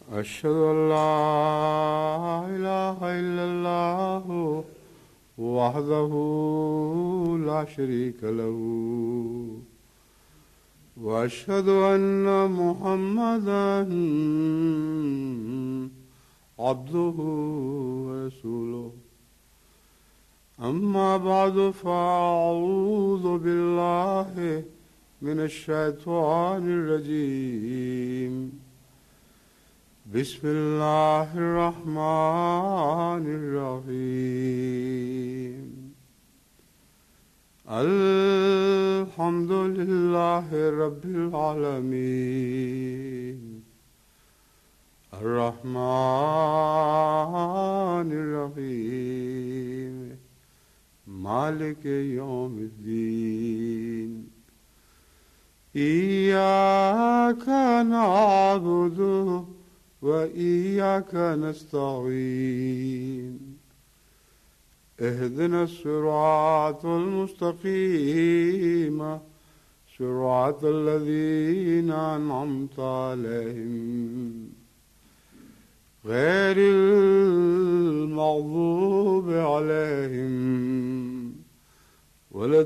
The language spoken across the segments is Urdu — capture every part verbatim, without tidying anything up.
أشهد أن لا إله إلا الله وحده لا شريك له وأشهد أن محمدا عبده ورسوله أما بعد فأعوذ بالله من الشيطان الرجيم بسم الله الرحمن الرحيم الحمد لله رب العالمين الرحمن الرحيم مالك يوم الدين إياك نعبد وإياك نستعين اهدنا الصراط المستقيم صراط الذين أنعمت عليهم غير المغضوب عليهم ولا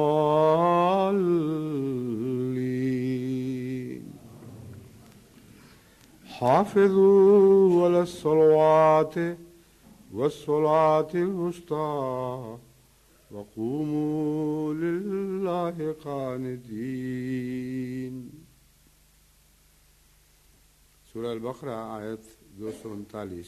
الضالين حافظوا على الصلوات والصلاة الوسطى وقوموا لله قانتين. سورہ البقرہ آیت دو سو انتالیس.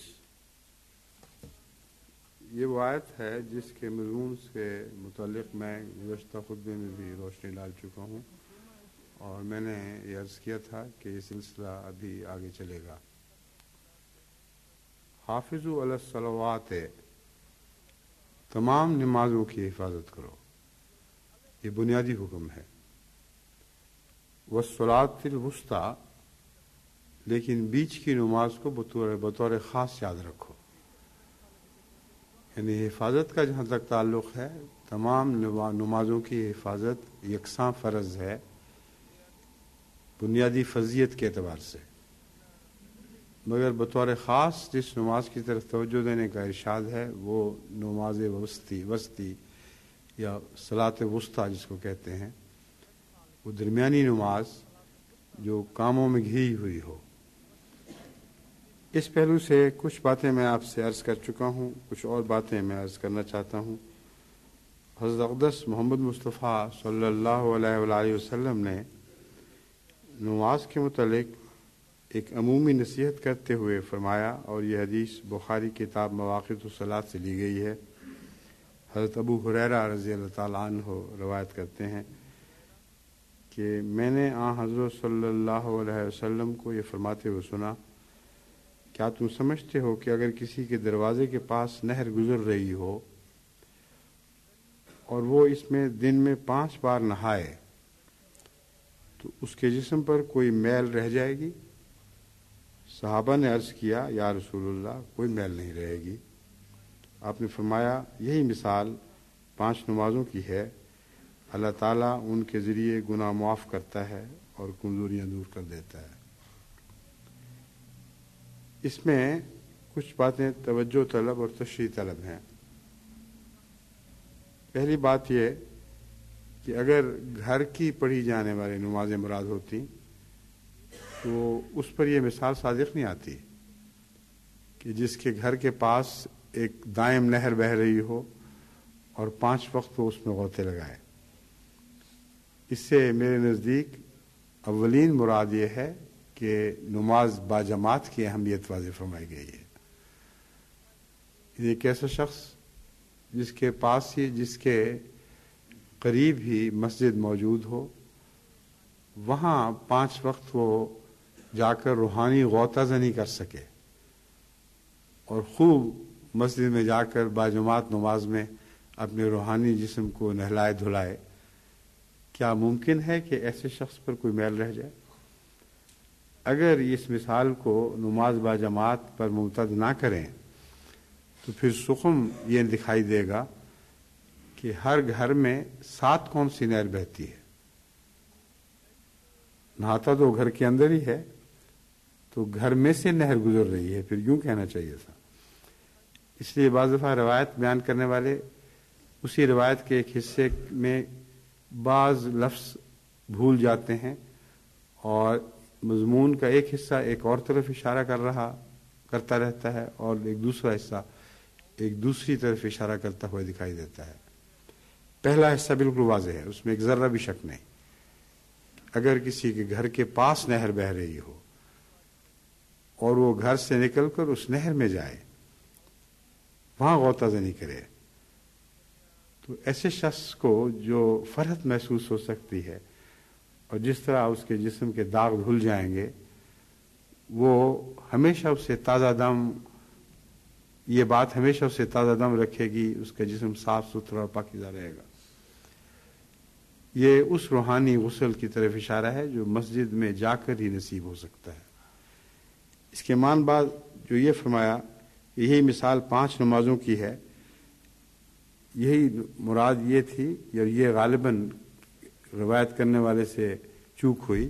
یہ وہ آیت ہے جس کے مضمون سے متعلق میں گزشتہ خطبے میں بھی روشنی ڈال چکا ہوں، اور میں نے یہ عرض کیا تھا کہ یہ سلسلہ ابھی آگے چلے گا. حافظوا علی الصلوات، تمام نمازوں کی حفاظت کرو، یہ بنیادی حکم ہے. والصلاۃ الوسطی، لیکن بیچ کی نماز کو بطور بطور خاص یاد رکھو. یعنی حفاظت کا جہاں تک تعلق ہے، تمام نمازوں کی حفاظت یکساں فرض ہے بنیادی فضیلت کے اعتبار سے، مگر بطور خاص جس نماز کی طرف توجہ دینے کا ارشاد ہے وہ نماز وسطی وسطی یا صلاۃ وسطیٰ جس کو کہتے ہیں، وہ درمیانی نماز جو کاموں میں گھری ہوئی ہو. اس پہلو سے کچھ باتیں میں آپ سے عرض کر چکا ہوں، کچھ اور باتیں میں عرض کرنا چاہتا ہوں. حضرت اقدس محمد مصطفیٰ صلی اللہ علیہ وآلہ وسلم نے نماز کے متعلق ایک عمومی نصیحت کرتے ہوئے فرمایا، اور یہ حدیث بخاری کتاب مواقیت الصلاۃ سے لی گئی ہے. حضرت ابو ہریرہ رضی اللہ تعالیٰ عنہ روایت کرتے ہیں کہ میں نے آن حضرت صلی اللہ علیہ وسلم کو یہ فرماتے ہوئے سنا، کیا تم سمجھتے ہو کہ اگر کسی کے دروازے کے پاس نہر گزر رہی ہو اور وہ اس میں دن میں پانچ بار نہائے تو اس کے جسم پر کوئی میل رہ جائے گی؟ صحابہ نے عرض کیا، یا رسول اللہ، کوئی میل نہیں رہے گی. آپ نے فرمایا، یہی مثال پانچ نمازوں کی ہے. اللہ تعالیٰ ان کے ذریعے گناہ معاف کرتا ہے اور کمزوریاں دور کر دیتا ہے. اس میں کچھ باتیں توجہ طلب اور تشریح طلب ہیں. پہلی بات یہ کہ اگر گھر کی پڑھی جانے والی نمازیں مراد ہوتی تو اس پر یہ مثال صادق نہیں آتی کہ جس کے گھر کے پاس ایک دائم نہر بہہ رہی ہو اور پانچ وقت وہ اس میں غوطے لگائے. اس سے میرے نزدیک اولین مراد یہ ہے کہ نماز باجماعت کی اہمیت واضح فرمائی گئی ہے. ایک ایسا شخص جس کے پاس ہی جس کے قریب ہی مسجد موجود ہو، وہاں پانچ وقت وہ جا کر روحانی غوطہ زنی کر سکے اور خوب مسجد میں جا کر باجماعت نماز میں اپنے روحانی جسم کو نہلائے دھلائے، کیا ممکن ہے کہ ایسے شخص پر کوئی میل رہ جائے؟ اگر اس مثال کو نماز باجماعت پر ممتد نہ کریں تو پھر سخم یہ دکھائی دے گا کہ ہر گھر میں سات کون سی نہر بہتی ہے. نہاتا تو گھر کے اندر ہی ہے، تو گھر میں سے نہر گزر رہی ہے، پھر یوں کہنا چاہیے تھا۔ اس لیے بعض دفعہ روایت بیان کرنے والے اسی روایت کے ایک حصے میں بعض لفظ بھول جاتے ہیں اور مضمون کا ایک حصہ ایک اور طرف اشارہ کر رہا کرتا رہتا ہے اور ایک دوسرا حصہ ایک دوسری طرف اشارہ کرتا ہوا دکھائی دیتا ہے۔ پہلا حصہ بالکل واضح ہے، اس میں ایک ذرہ بھی شک نہیں۔ اگر کسی کے گھر کے پاس نہر بہہ رہی ہو اور وہ گھر سے نکل کر اس نہر میں جائے، وہاں غوطہ زنی کرے، تو ایسے شخص کو جو فرحت محسوس ہو سکتی ہے اور جس طرح اس کے جسم کے داغ دھل جائیں گے، وہ ہمیشہ اسے تازہ دم یہ بات ہمیشہ اسے تازہ دم رکھے گی، اس کا جسم صاف ستھرا اور پاکیزہ رہے گا۔ یہ اس روحانی غسل کی طرف اشارہ ہے جو مسجد میں جا کر ہی نصیب ہو سکتا ہے۔ اس کے مان بعد جو یہ فرمایا، یہی مثال پانچ نمازوں کی ہے، یہی مراد یہ تھی، اور یہ غالباً روایت کرنے والے سے چوک ہوئی،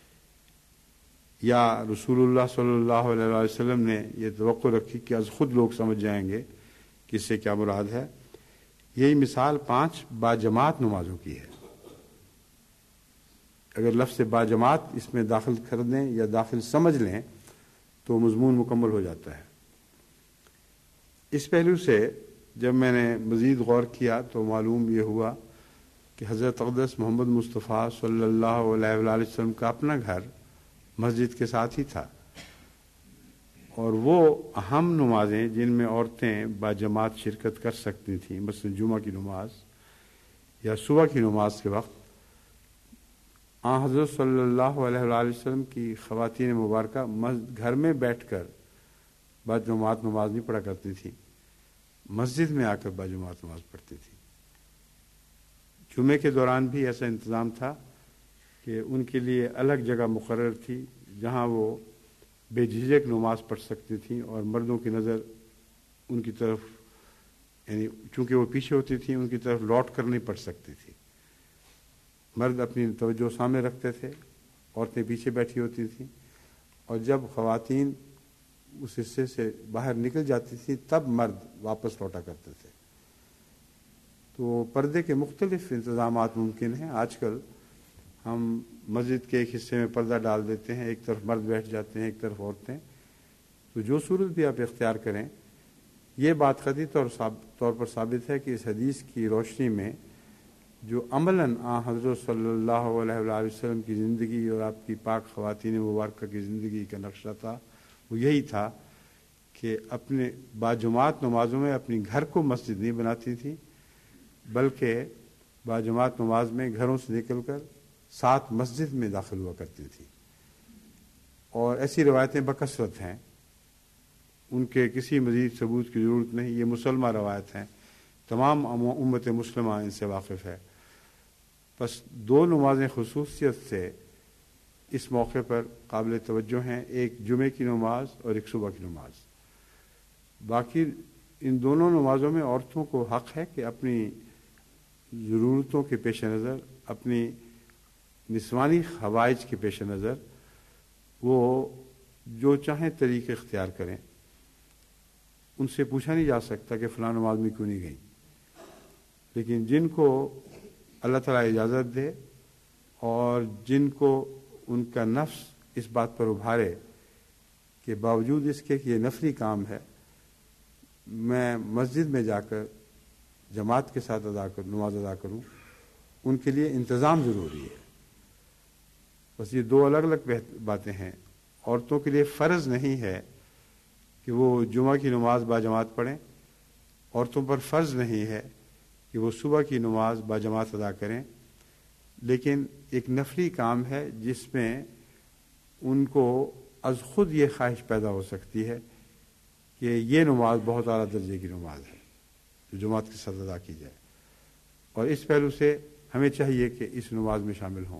یا رسول اللہ صلی اللہ علیہ وسلم نے یہ توقع رکھی کہ از خود لوگ سمجھ جائیں گے کہ اس سے کیا مراد ہے۔ یہی مثال پانچ باجماعت نمازوں کی ہے۔ اگر لفظ باجماعت اس میں داخل کر دیں یا داخل سمجھ لیں تو مضمون مکمل ہو جاتا ہے۔ اس پہلو سے جب میں نے مزید غور کیا تو معلوم یہ ہوا کہ حضرت اقدس محمد مصطفیٰ صلی اللہ علیہ وآلہ وسلم کا اپنا گھر مسجد کے ساتھ ہی تھا، اور وہ اہم نمازیں جن میں عورتیں باجماعت شرکت کر سکتی تھیں، مثلا جمعہ کی نماز یا صبح کی نماز کے وقت، آن حضرت صلی اللہ علیہ وآلہ وسلم کی خواتین مبارکہ گھر میں بیٹھ کر باجماعت نماز نہیں پڑھا کرتی تھیں، مسجد میں آ کر باجماعت نماز پڑھتی تھیں۔ جمعے کے دوران بھی ایسا انتظام تھا کہ ان کے لیے الگ جگہ مقرر تھی جہاں وہ بے جھجک نماز پڑھ سکتی تھیں، اور مردوں کی نظر ان کی طرف، یعنی چونکہ وہ پیچھے ہوتی تھیں، ان کی طرف لوٹ کر نہیں پڑھ سکتی تھی۔ مرد اپنی توجہ سامنے رکھتے تھے، عورتیں پیچھے بیٹھی ہوتی تھیں، اور جب خواتین اس حصے سے باہر نکل جاتی تھیں تب مرد واپس لوٹا کرتے تھے۔ تو پردے کے مختلف انتظامات ممکن ہیں۔ آج کل ہم مسجد کے ایک حصے میں پردہ ڈال دیتے ہیں، ایک طرف مرد بیٹھ جاتے ہیں، ایک طرف عورتیں، تو جو صورت بھی آپ اختیار کریں، یہ بات قطعی طور پر ثابت ہے کہ اس حدیث کی روشنی میں جو عملاً آن حضرت صلی اللہ علیہ وآلہ وسلم کی زندگی اور آپ کی پاک خواتین مبارکہ کی زندگی کا نقشہ تھا، وہ یہی تھا کہ اپنے باجماعت نمازوں میں اپنی گھر کو مسجد نہیں بناتی تھی، بلکہ باجماعت نماز میں گھروں سے نکل کر ساتھ مسجد میں داخل ہوا کرتی تھی۔ اور ایسی روایتیں بکثرت ہیں، ان کے کسی مزید ثبوت کی ضرورت نہیں، یہ مسلمہ روایت ہیں، تمام امت مسلمہ ان سے واقف ہے۔ بس دو نمازیں خصوصیت سے اس موقع پر قابل توجہ ہیں، ایک جمعے کی نماز اور ایک صبح کی نماز۔ باقی ان دونوں نمازوں میں عورتوں کو حق ہے کہ اپنی ضرورتوں کے پیش نظر، اپنی نسوانی حوائج کے پیش نظر وہ جو چاہیں طریقے اختیار کریں۔ ان سے پوچھا نہیں جا سکتا کہ فلاں نماز میں کیوں نہیں گئی، لیکن جن کو اللہ تعالیٰ اجازت دے اور جن کو ان کا نفس اس بات پر ابھارے کہ باوجود اس کے کہ یہ نفلی کام ہے، میں مسجد میں جا کر جماعت کے ساتھ ادا کر نماز ادا کروں، ان کے لیے انتظام ضروری ہے۔ بس یہ دو الگ الگ باتیں ہیں۔ عورتوں کے لیے فرض نہیں ہے کہ وہ جمعہ کی نماز باجماعت پڑھیں، عورتوں پر فرض نہیں ہے کہ وہ صبح کی نماز باجماعت ادا کریں، لیکن ایک نفلی کام ہے جس میں ان کو از خود یہ خواہش پیدا ہو سکتی ہے کہ یہ نماز بہت اعلیٰ درجے کی نماز ہے جو جماعت کے ساتھ ادا کی جائے، اور اس پہلو سے ہمیں چاہیے کہ اس نماز میں شامل ہوں۔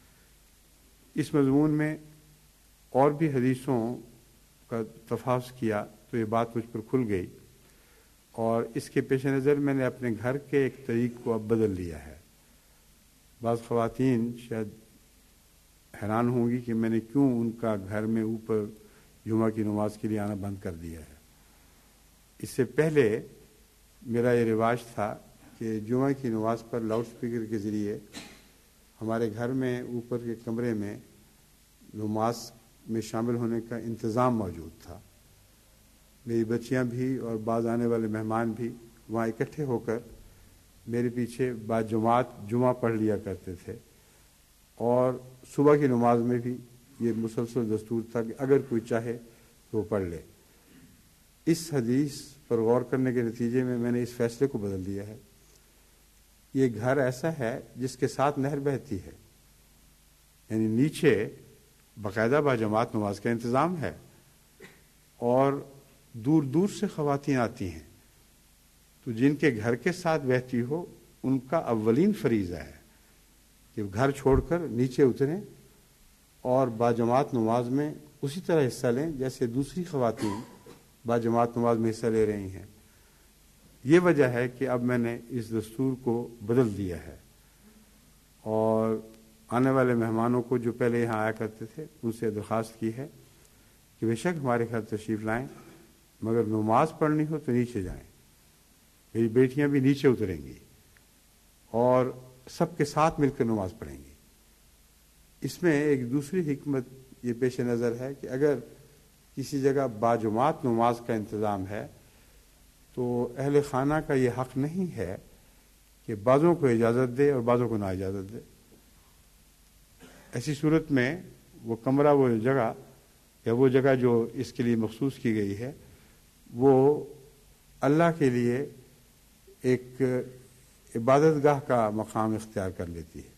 اس مضمون میں اور بھی حدیثوں کا تفحص کیا تو یہ بات مجھ پر کھل گئی، اور اس کے پیش نظر میں نے اپنے گھر کے ایک طریق کو اب بدل لیا ہے۔ بعض خواتین شاید حیران ہوں گی کہ میں نے کیوں ان کا گھر میں اوپر جمعہ کی نماز کے لیے آنا بند کر دیا ہے۔ اس سے پہلے میرا یہ رواج تھا کہ جمعہ کی نماز پر لاؤڈ اسپیکر کے ذریعے ہمارے گھر میں اوپر کے کمرے میں نماز میں شامل ہونے کا انتظام موجود تھا۔ میری بچیاں بھی اور بعض آنے والے مہمان بھی وہاں اکٹھے ہو کر میرے پیچھے با جماعت جمعہ پڑھ لیا کرتے تھے، اور صبح کی نماز میں بھی یہ مسلسل دستور تھا کہ اگر کوئی چاہے تو وہ پڑھ لے۔ اس حدیث پر غور کرنے کے نتیجے میں میں نے اس فیصلے کو بدل دیا ہے۔ یہ گھر ایسا ہے جس کے ساتھ نہر بہتی ہے، یعنی نیچے باقاعدہ با جماعت نماز کا انتظام ہے، اور دور دور سے خواتین آتی ہیں، تو جن کے گھر کے ساتھ بہتی ہو ان کا اولین فریضہ ہے کہ گھر چھوڑ کر نیچے اتریں اور با جماعت نماز میں اسی طرح حصہ لیں جیسے دوسری خواتین با جماعت نماز میں حصہ لے رہی ہیں۔ یہ وجہ ہے کہ اب میں نے اس دستور کو بدل دیا ہے، اور آنے والے مہمانوں کو جو پہلے یہاں آیا کرتے تھے ان سے درخواست کی ہے کہ بے شک ہمارے گھر تشریف لائیں، مگر نماز پڑھنی ہو تو نیچے جائیں۔ میری بیٹیاں بھی نیچے اتریں گی اور سب کے ساتھ مل کر نماز پڑھیں گی۔ اس میں ایک دوسری حکمت یہ پیش نظر ہے کہ اگر کسی جگہ باجماعت نماز کا انتظام ہے تو اہل خانہ کا یہ حق نہیں ہے کہ بعضوں کو اجازت دے اور بعضوں کو نہ اجازت دے۔ ایسی صورت میں وہ کمرہ، وہ جگہ یا وہ جگہ جو اس کے لیے مخصوص کی گئی ہے، وہ اللہ کے لیے ایک عبادت گاہ کا مقام اختیار کر لیتی ہے۔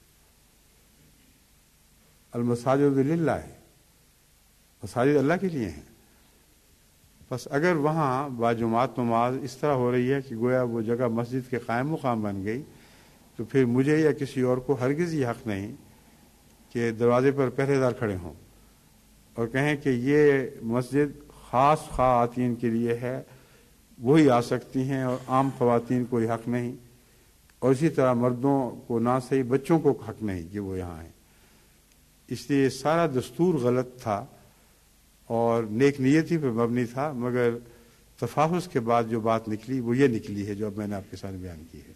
المساجد للہ ہے، مساجد اللہ کے لیے ہیں۔ بس اگر وہاں باجماعت نماز اس طرح ہو رہی ہے کہ گویا وہ جگہ مسجد کے قائم مقام بن گئی، تو پھر مجھے یا کسی اور کو ہرگز یہ حق نہیں کہ دروازے پر پہرے دار کھڑے ہوں اور کہیں کہ یہ مسجد خاص خواتین کے لیے ہے، وہی آ سکتی ہیں اور عام خواتین کو یہ حق نہیں، اور اسی طرح مردوں کو نہ صحیح بچوں کو حق نہیں کہ وہ یہاں آئیں۔ اس لیے سارا دستور غلط تھا اور نیک نیتی پہ مبنی تھا، مگر تفاحص کے بعد جو بات نکلی وہ یہ نکلی ہے جو اب میں نے آپ کے سامنے بیان کی ہے۔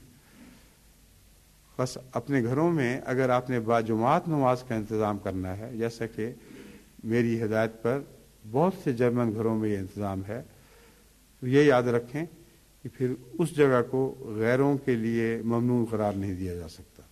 بس اپنے گھروں میں اگر آپ نے باجماعت نماز کا انتظام کرنا ہے، جیسا کہ میری ہدایت پر بہت سے جرمن گھروں میں یہ انتظام ہے، تو یہ یاد رکھیں کہ پھر اس جگہ کو غیروں کے لیے ممنوع قرار نہیں دیا جا سکتا۔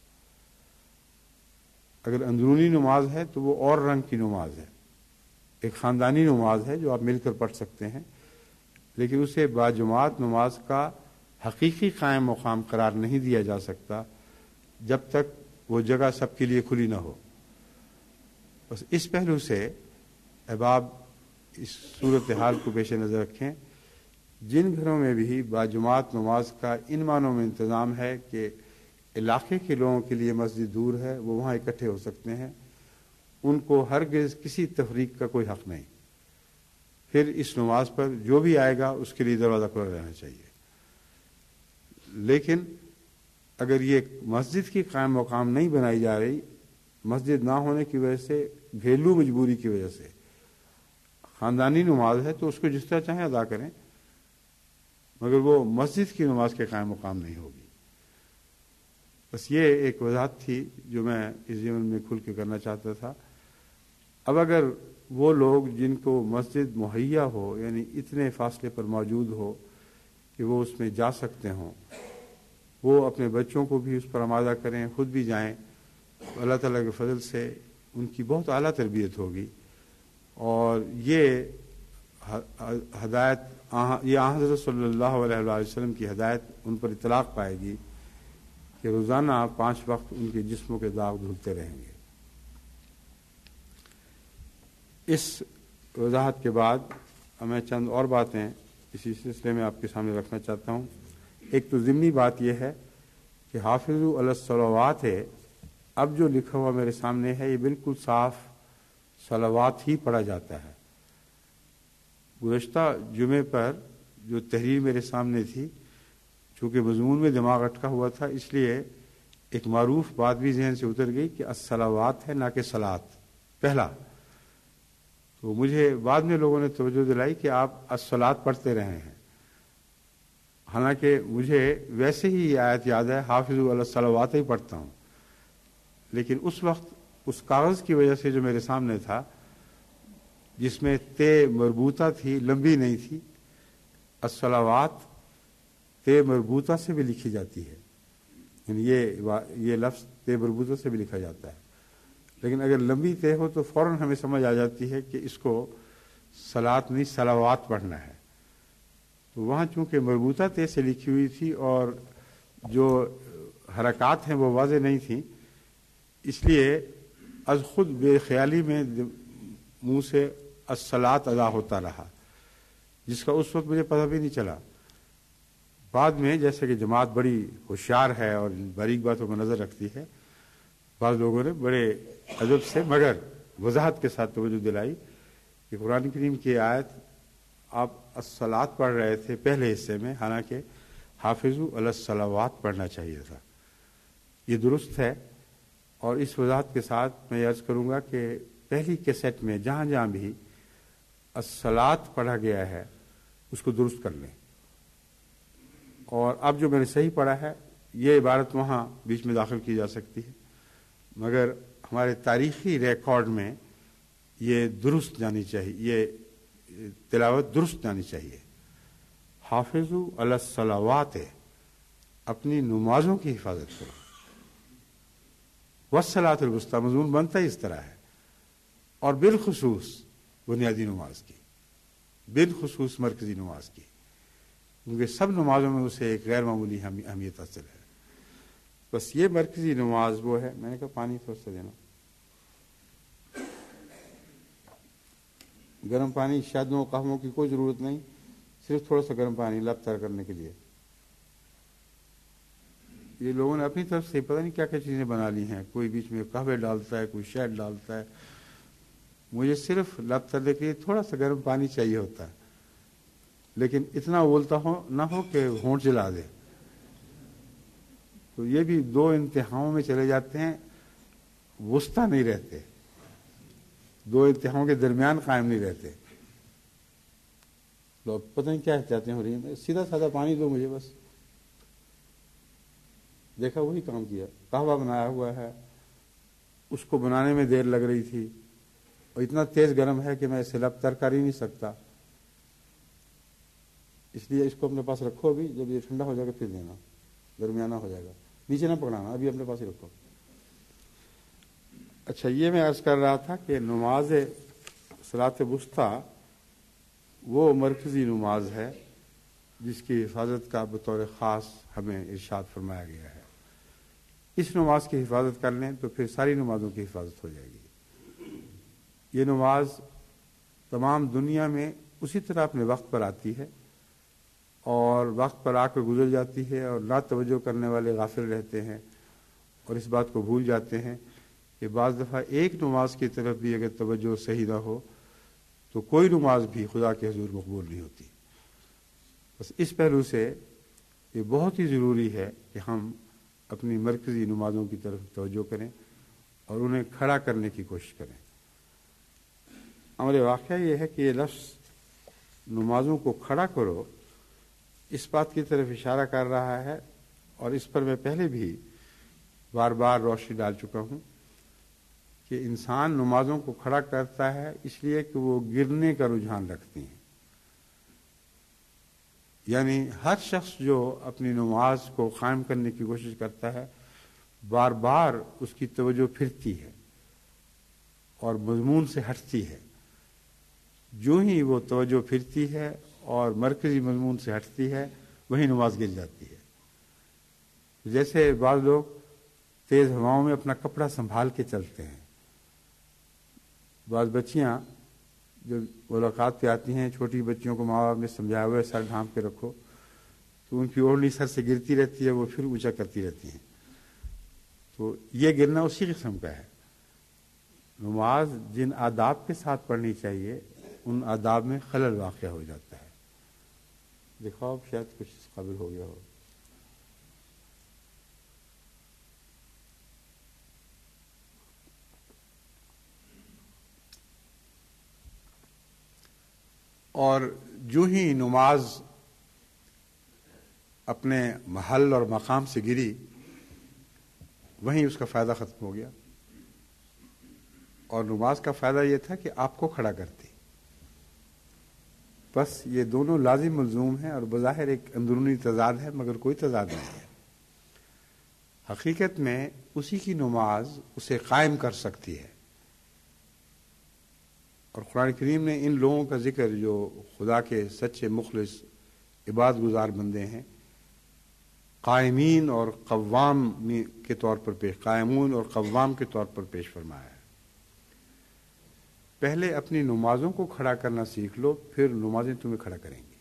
اگر اندرونی نماز ہے تو وہ اور رنگ کی نماز ہے، ایک خاندانی نماز ہے جو آپ مل کر پڑھ سکتے ہیں، لیکن اسے باجماعت نماز کا حقیقی قائم مقام قرار نہیں دیا جا سکتا جب تک وہ جگہ سب کے لیے کھلی نہ ہو۔ بس اس پہلو سے احباب اس صورتحال کو پیش نظر رکھیں، جن گھروں میں بھی باجماعت نماز کا ان معنوں میں انتظام ہے کہ علاقے کے لوگوں کے لیے مسجد دور ہے، وہ وہاں اکٹھے ہو سکتے ہیں، ان کو ہرگز کسی تفریق کا کوئی حق نہیں۔ پھر اس نماز پر جو بھی آئے گا اس کے لیے دروازہ کھلا رہنا چاہیے۔ لیکن اگر یہ مسجد کی قائم مقام نہیں بنائی جا رہی، مسجد نہ ہونے کی وجہ سے، گھریلو مجبوری کی وجہ سے، خاندانی نماز ہے تو اس کو جس طرح چاہیں ادا کریں، مگر وہ مسجد کی نماز کے قائم مقام نہیں ہوگی۔ بس یہ ایک وضاحت تھی جو میں اس ضمن میں کھل کے کرنا چاہتا تھا۔ اب اگر وہ لوگ جن کو مسجد مہیا ہو، یعنی اتنے فاصلے پر موجود ہو کہ وہ اس میں جا سکتے ہوں، وہ اپنے بچوں کو بھی اس پر آمادہ کریں، خود بھی جائیں، اللہ تعالیٰ کے فضل سے ان کی بہت اعلیٰ تربیت ہوگی، اور یہ ہدایت یہ حضرت صلی اللہ علیہ وسلم کی ہدایت ان پر اطلاق پائے گی کہ روزانہ پانچ وقت ان کے جسموں کے داغ دھلتے رہیں گے۔ اس وضاحت کے بعد میں چند اور باتیں اسی سلسلے میں آپ کے سامنے رکھنا چاہتا ہوں۔ ایک تو ضمنی بات یہ ہے کہ حافظوا علی الصلوات ہے، اب جو لکھا ہوا میرے سامنے ہے یہ بالکل صاف صلوات ہی پڑھا جاتا ہے۔ گزشتہ جمعے پر جو تحریر میرے سامنے تھی، چونکہ مضمون میں دماغ اٹکا ہوا تھا، اس لیے ایک معروف بات بھی ذہن سے اتر گئی کہ الصلوات ہے، نہ کہ صلات۔ پہلا، تو مجھے بعد میں لوگوں نے توجہ دلائی کہ آپ الصلاۃ پڑھتے رہے ہیں، حالانکہ مجھے ویسے ہی یہ آیت یاد ہے، حافظوا علی الصلوات ہی پڑھتا ہوں، لیکن اس وقت اس کاغذ کی وجہ سے جو میرے سامنے تھا جس میں تے مربوطہ تھی، لمبی نہیں تھی، الصلوات تے مربوطہ سے بھی لکھی جاتی ہے، یعنی یہ یہ لفظ تے مربوطہ سے بھی لکھا جاتا ہے، لیکن اگر لمبی تے ہو تو فوراً ہمیں سمجھ آ جاتی ہے کہ اس کو صلاۃ نہیں صلوات پڑھنا ہے۔ تو وہاں چونکہ مربوطہ تے سے لکھی ہوئی تھی اور جو حرکات ہیں وہ واضح نہیں تھیں، اس لیے از خود بے خیالی میں منہ سے الصلاۃ ادا ہوتا رہا، جس کا اس وقت مجھے پتہ بھی نہیں چلا۔ بعد میں جیسے کہ جماعت بڑی ہوشیار ہے اور باریک باتوں پر نظر رکھتی ہے، بعض لوگوں نے بڑے ادب سے مگر وضاحت کے ساتھ توجہ دلائی کہ قرآن کریم کی آیت آپ الصلاۃ پڑھ رہے تھے پہلے حصے میں، حالانکہ حافظوا علی الصلوات پڑھنا چاہیے تھا۔ یہ درست ہے، اور اس وضاحت کے ساتھ میں عرض کروں گا کہ پہلی کیسٹ میں جہاں جہاں بھی الصلاۃ پڑھا گیا ہے اس کو درست کر لیں، اور اب جو میں نے صحیح پڑھا ہے یہ عبارت وہاں بیچ میں داخل کی جا سکتی ہے، مگر ہمارے تاریخی ریکارڈ میں یہ درست جانی چاہیے، یہ تلاوت درست جانی چاہیے۔ حافظوا علی الصلوات، اپنی نمازوں کی حفاظت کرو، والصلاۃ الوسطیٰ، مضمون بنتا ہی اس طرح ہے، اور بالخصوص بنیادی نماز کی، بالخصوص مرکزی نماز کی، کیونکہ سب نمازوں میں اسے ایک غیر معمولی اہمیت حاصل ہے۔ بس یہ مرکزی نماز وہ ہے۔ میں نے کہا پانی تھوڑا سا دینا، گرم پانی، شادیوں قہووں کی کوئی ضرورت نہیں، صرف تھوڑا سا گرم پانی لب تر کرنے کے لیے۔ یہ لوگوں نے اپنی طرف سے پتہ نہیں کیا کیا چیزیں بنا لی ہیں، کوئی بیچ میں قہوے ڈالتا ہے، کوئی شہد ڈالتا ہے، مجھے صرف لب ترنے کے لیے تھوڑا سا گرم پانی چاہیے ہوتا ہے، لیکن اتنا اولتا ہو نہ ہو کہ ہونٹ جلا دے۔ تو یہ بھی دو انتہاؤں میں چلے جاتے ہیں، وسطی نہیں رہتے، دو انتہاؤں کے درمیان قائم نہیں رہتے۔ لوگ پتہ نہیں کیا چاہتے ہیں، ہو رہی ہیں، سیدھا سادہ پانی دو مجھے بس۔ دیکھا وہی کام کیا، قہوہ بنایا ہوا ہے، اس کو بنانے میں دیر لگ رہی تھی، اور اتنا تیز گرم ہے کہ میں اسے لب تر کر ہی نہیں سکتا، اس لیے اس کو اپنے پاس رکھو، ابھی جب یہ ٹھنڈا ہو جائے گا پھر دینا، درمیانہ ہو جائے گا، نیچے نہ پکڑانا، ابھی اپنے پاس ہی رکھو۔ اچھا، یہ میں عرض کر رہا تھا کہ نماز صلاۃ وسطیٰ وہ مرکزی نماز ہے جس کی حفاظت کا بطور خاص ہمیں ارشاد فرمایا گیا ہے۔ اس نماز کی حفاظت کر لیں تو پھر ساری نمازوں کی حفاظت ہو جائے گی۔ یہ نماز تمام دنیا میں اسی طرح اپنے وقت پر آتی ہے، اور وقت پر آ کر گزر جاتی ہے، اور لا توجہ کرنے والے غافل رہتے ہیں اور اس بات کو بھول جاتے ہیں کہ بعض دفعہ ایک نماز کی طرف بھی اگر توجہ صحیح نہ ہو تو کوئی نماز بھی خدا کے حضور مقبول نہیں ہوتی۔ بس اس پہلو سے یہ بہت ہی ضروری ہے کہ ہم اپنی مرکزی نمازوں کی طرف توجہ کریں اور انہیں کھڑا کرنے کی کوشش کریں۔ ہمارے واقعہ یہ ہے کہ یہ لفظ نمازوں کو کھڑا کرو اس بات کی طرف اشارہ کر رہا ہے، اور اس پر میں پہلے بھی بار بار روشنی ڈال چکا ہوں کہ انسان نمازوں کو کھڑا کرتا ہے اس لیے کہ وہ گرنے کا رجحان رکھتی ہیں، یعنی ہر شخص جو اپنی نماز کو قائم کرنے کی کوشش کرتا ہے بار بار اس کی توجہ پھرتی ہے اور مضمون سے ہٹتی ہے۔ جو ہی وہ توجہ پھرتی ہے اور مرکزی مضمون سے ہٹتی ہے وہی نماز گر جاتی ہے۔ جیسے بعض لوگ تیز ہواؤں میں اپنا کپڑا سنبھال کے چلتے ہیں، بعض بچیاں جو ملاقات پہ آتی ہیں، چھوٹی بچیوں کو ماں باپ نے سمجھایا ہوا ہے سر ڈھانپ کے رکھو، تو ان کی اوڑھنی سر سے گرتی رہتی ہے، وہ پھر اونچا کرتی رہتی ہیں، تو یہ گرنا اسی قسم کا ہے۔ نماز جن آداب کے ساتھ پڑھنی چاہیے ان آداب میں خلل واقع ہو جاتا ہے۔ دیکھو اب شاید کچھ اس قابل ہو گیا ہو۔ اور جو ہی نماز اپنے محل اور مقام سے گری وہیں اس کا فائدہ ختم ہو گیا. اور نماز کا فائدہ یہ تھا کہ آپ کو کھڑا کرتی. بس یہ دونوں لازم ملزوم ہیں اور بظاہر ایک اندرونی تضاد ہے مگر کوئی تضاد نہیں ہے. حقیقت میں اسی کی نماز اسے قائم کر سکتی ہے. اور قرآن کریم نے ان لوگوں کا ذکر جو خدا کے سچے مخلص عبادت گزار بندے ہیں قائمین اور قوام کے طور پر پیش قائمون اور قوام کے طور پر پیش فرمایا ہے. پہلے اپنی نمازوں کو کھڑا کرنا سیکھ لو پھر نمازیں تمہیں کھڑا کریں گی.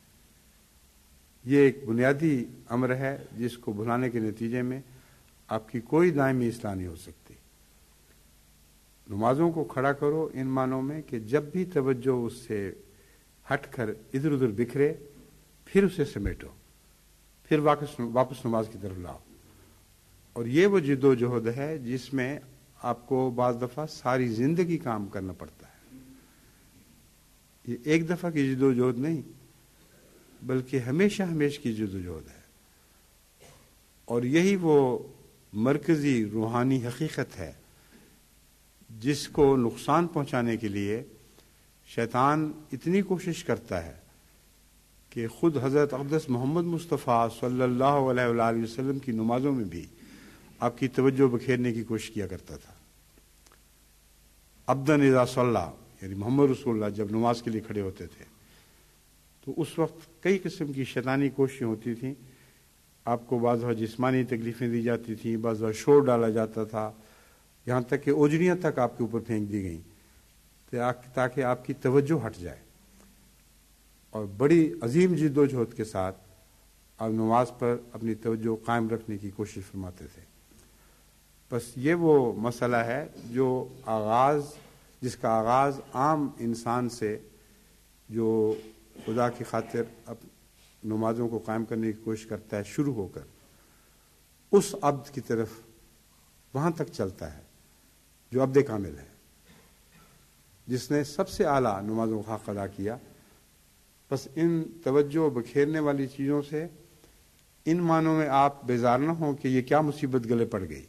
یہ ایک بنیادی امر ہے جس کو بھلانے کے نتیجے میں آپ کی کوئی دائمی اصلاح نہیں ہو سکتی. نمازوں کو کھڑا کرو ان معنوں میں کہ جب بھی توجہ اس سے ہٹ کر ادھر ادھر بکھرے پھر اسے سمیٹو پھر واپس واپس نماز کی طرف لاؤ. اور یہ وہ جد و جہد ہے جس میں آپ کو بعض دفعہ ساری زندگی کام کرنا پڑتا ہے. یہ ایک دفعہ کی جد و جہد نہیں بلکہ ہمیشہ ہمیشہ کی جد و جہد ہے. اور یہی وہ مرکزی روحانی حقیقت ہے جس کو نقصان پہنچانے کے لیے شیطان اتنی کوشش کرتا ہے کہ خود حضرت اقدس محمد مصطفیٰ صلی اللہ علیہ وآلہ وسلم کی نمازوں میں بھی آپ کی توجہ بکھیرنے کی کوشش کیا کرتا تھا. عبدن اذا صلی یعنی محمد رسول اللہ جب نماز کے لیے کھڑے ہوتے تھے تو اس وقت کئی قسم کی شیطانی کوششیں ہوتی تھیں. آپ کو بعض وقت جسمانی تکلیفیں دی جاتی تھیں, بعض وقت شور ڈالا جاتا تھا, یہاں تک کہ اوجڑیاں تک آپ کے اوپر پھینک دی گئیں تاکہ آپ کی توجہ ہٹ جائے. اور بڑی عظیم جد و جہد کے ساتھ آپ نماز پر اپنی توجہ قائم رکھنے کی کوشش فرماتے تھے. بس یہ وہ مسئلہ ہے جو آغاز جس کا آغاز عام انسان سے جو خدا کی خاطر اب نمازوں کو قائم کرنے کی کوشش کرتا ہے شروع ہو کر اس عبد کی طرف وہاں تک چلتا ہے جو عبد کامل ہے, جس نے سب سے اعلیٰ نمازوں کا حق ادا کیا. بس ان توجہ بکھیرنے والی چیزوں سے ان معنوں میں آپ بیزار نہ ہوں کہ یہ کیا مصیبت گلے پڑ گئی.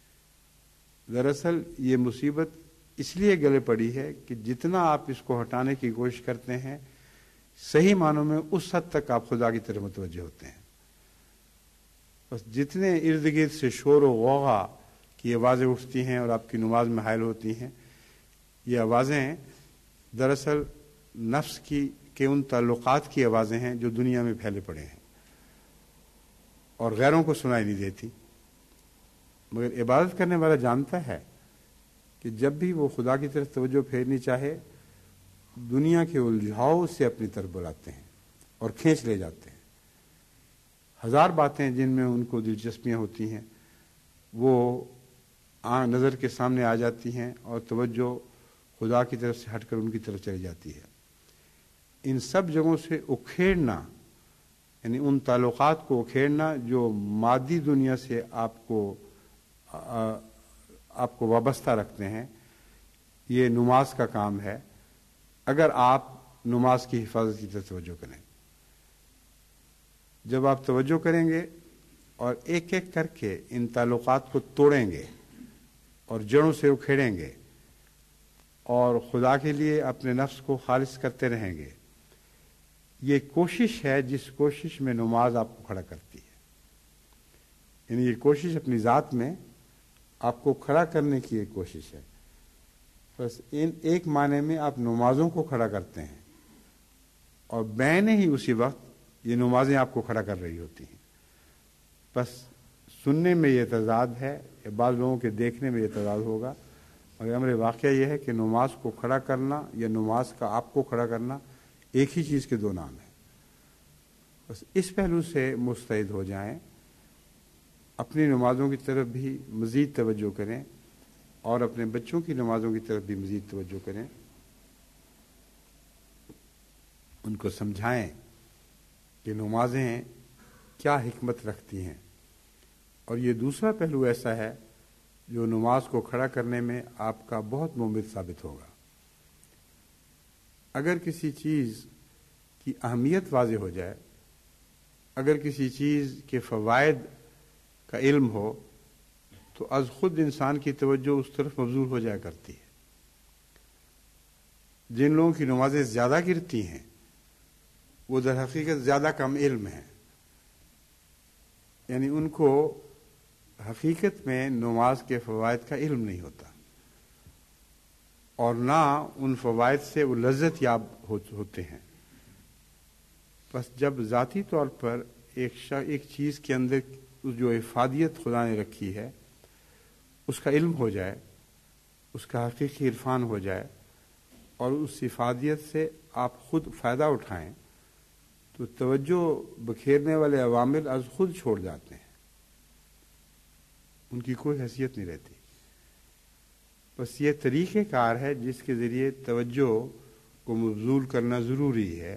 دراصل یہ مصیبت اس لیے گلے پڑی ہے کہ جتنا آپ اس کو ہٹانے کی کوشش کرتے ہیں صحیح معنوں میں اس حد تک آپ خدا کی طرف متوجہ ہوتے ہیں. بس جتنے ارد گرد سے شور و غوغا کی آوازیں اٹھتی ہیں اور آپ کی نماز میں حائل ہوتی ہیں, یہ آوازیں دراصل نفس کی کے ان تعلقات کی آوازیں ہیں جو دنیا میں پھیلے پڑے ہیں اور غیروں کو سنائی نہیں دیتی. مگر عبادت کرنے والا جانتا ہے کہ جب بھی وہ خدا کی طرف توجہ پھیرنی چاہے دنیا کے الجھاؤ سے اپنی طرف بلاتے ہیں اور کھینچ لے جاتے ہیں. ہزار باتیں جن میں ان کو دلچسپیاں ہوتی ہیں وہ نظر کے سامنے آ جاتی ہیں اور توجہ خدا کی طرف سے ہٹ کر ان کی طرف چلی جاتی ہے. ان سب جگہوں سے اکھیڑنا یعنی ان تعلقات کو اکھیڑنا جو مادی دنیا سے آپ کو آپ کو وابستہ رکھتے ہیں, یہ نماز کا کام ہے اگر آپ نماز کی حفاظت کی طرف توجہ کریں. جب آپ توجہ کریں گے اور ایک ایک کر کے ان تعلقات کو توڑیں گے اور جڑوں سے اکھیڑیں گے اور خدا کے لیے اپنے نفس کو خالص کرتے رہیں گے, یہ کوشش ہے جس کوشش میں نماز آپ کو کھڑا کرتی ہے. یعنی یہ کوشش اپنی ذات میں آپ کو کھڑا کرنے کی ایک کوشش ہے. بس ان ایک معنی میں آپ نمازوں کو کھڑا کرتے ہیں اور بین ہی اسی وقت یہ نمازیں آپ کو کھڑا کر رہی ہوتی ہیں. بس سننے میں یہ تضاد ہے, بعض لوگوں کے دیکھنے میں یہ تضاد ہوگا, مگر امر واقعہ یہ ہے کہ نماز کو کھڑا کرنا یا نماز کا آپ کو کھڑا کرنا ایک ہی چیز کے دو نام ہیں. بس اس پہلو سے مستعد ہو جائیں, اپنی نمازوں کی طرف بھی مزید توجہ کریں اور اپنے بچوں کی نمازوں کی طرف بھی مزید توجہ کریں, ان کو سمجھائیں کہ نمازیں کیا حکمت رکھتی ہیں. اور یہ دوسرا پہلو ایسا ہے جو نماز کو کھڑا کرنے میں آپ کا بہت مفید ثابت ہوگا. اگر کسی چیز کی اہمیت واضح ہو جائے، اگر کسی چیز کے فوائد کا علم ہو، تو از خود انسان کی توجہ اس طرف مبذول ہو جایا کرتی ہے۔ جن لوگوں کی نمازیں زیادہ گرتی ہیں وہ در حقیقت زیادہ کم علم ہیں، یعنی ان کو حقیقت میں نماز کے فوائد کا علم نہیں ہوتا، اور نہ ان فوائد سے وہ لذت یاب ہوتے ہیں۔ بس جب ذاتی طور پر ایک ایک چیز کے اندر جو افادیت خدا نے رکھی ہے اس کا علم ہو جائے، اس کا حقیقی عرفان ہو جائے، اور اس افادیت سے آپ خود فائدہ اٹھائیں، تو توجہ بکھیرنے والے عوامل از خود چھوڑ جاتے ہیں، ان کی کوئی حیثیت نہیں رہتی۔ بس یہ طریقہ کار ہے جس کے ذریعے توجہ کو مبذول کرنا ضروری ہے۔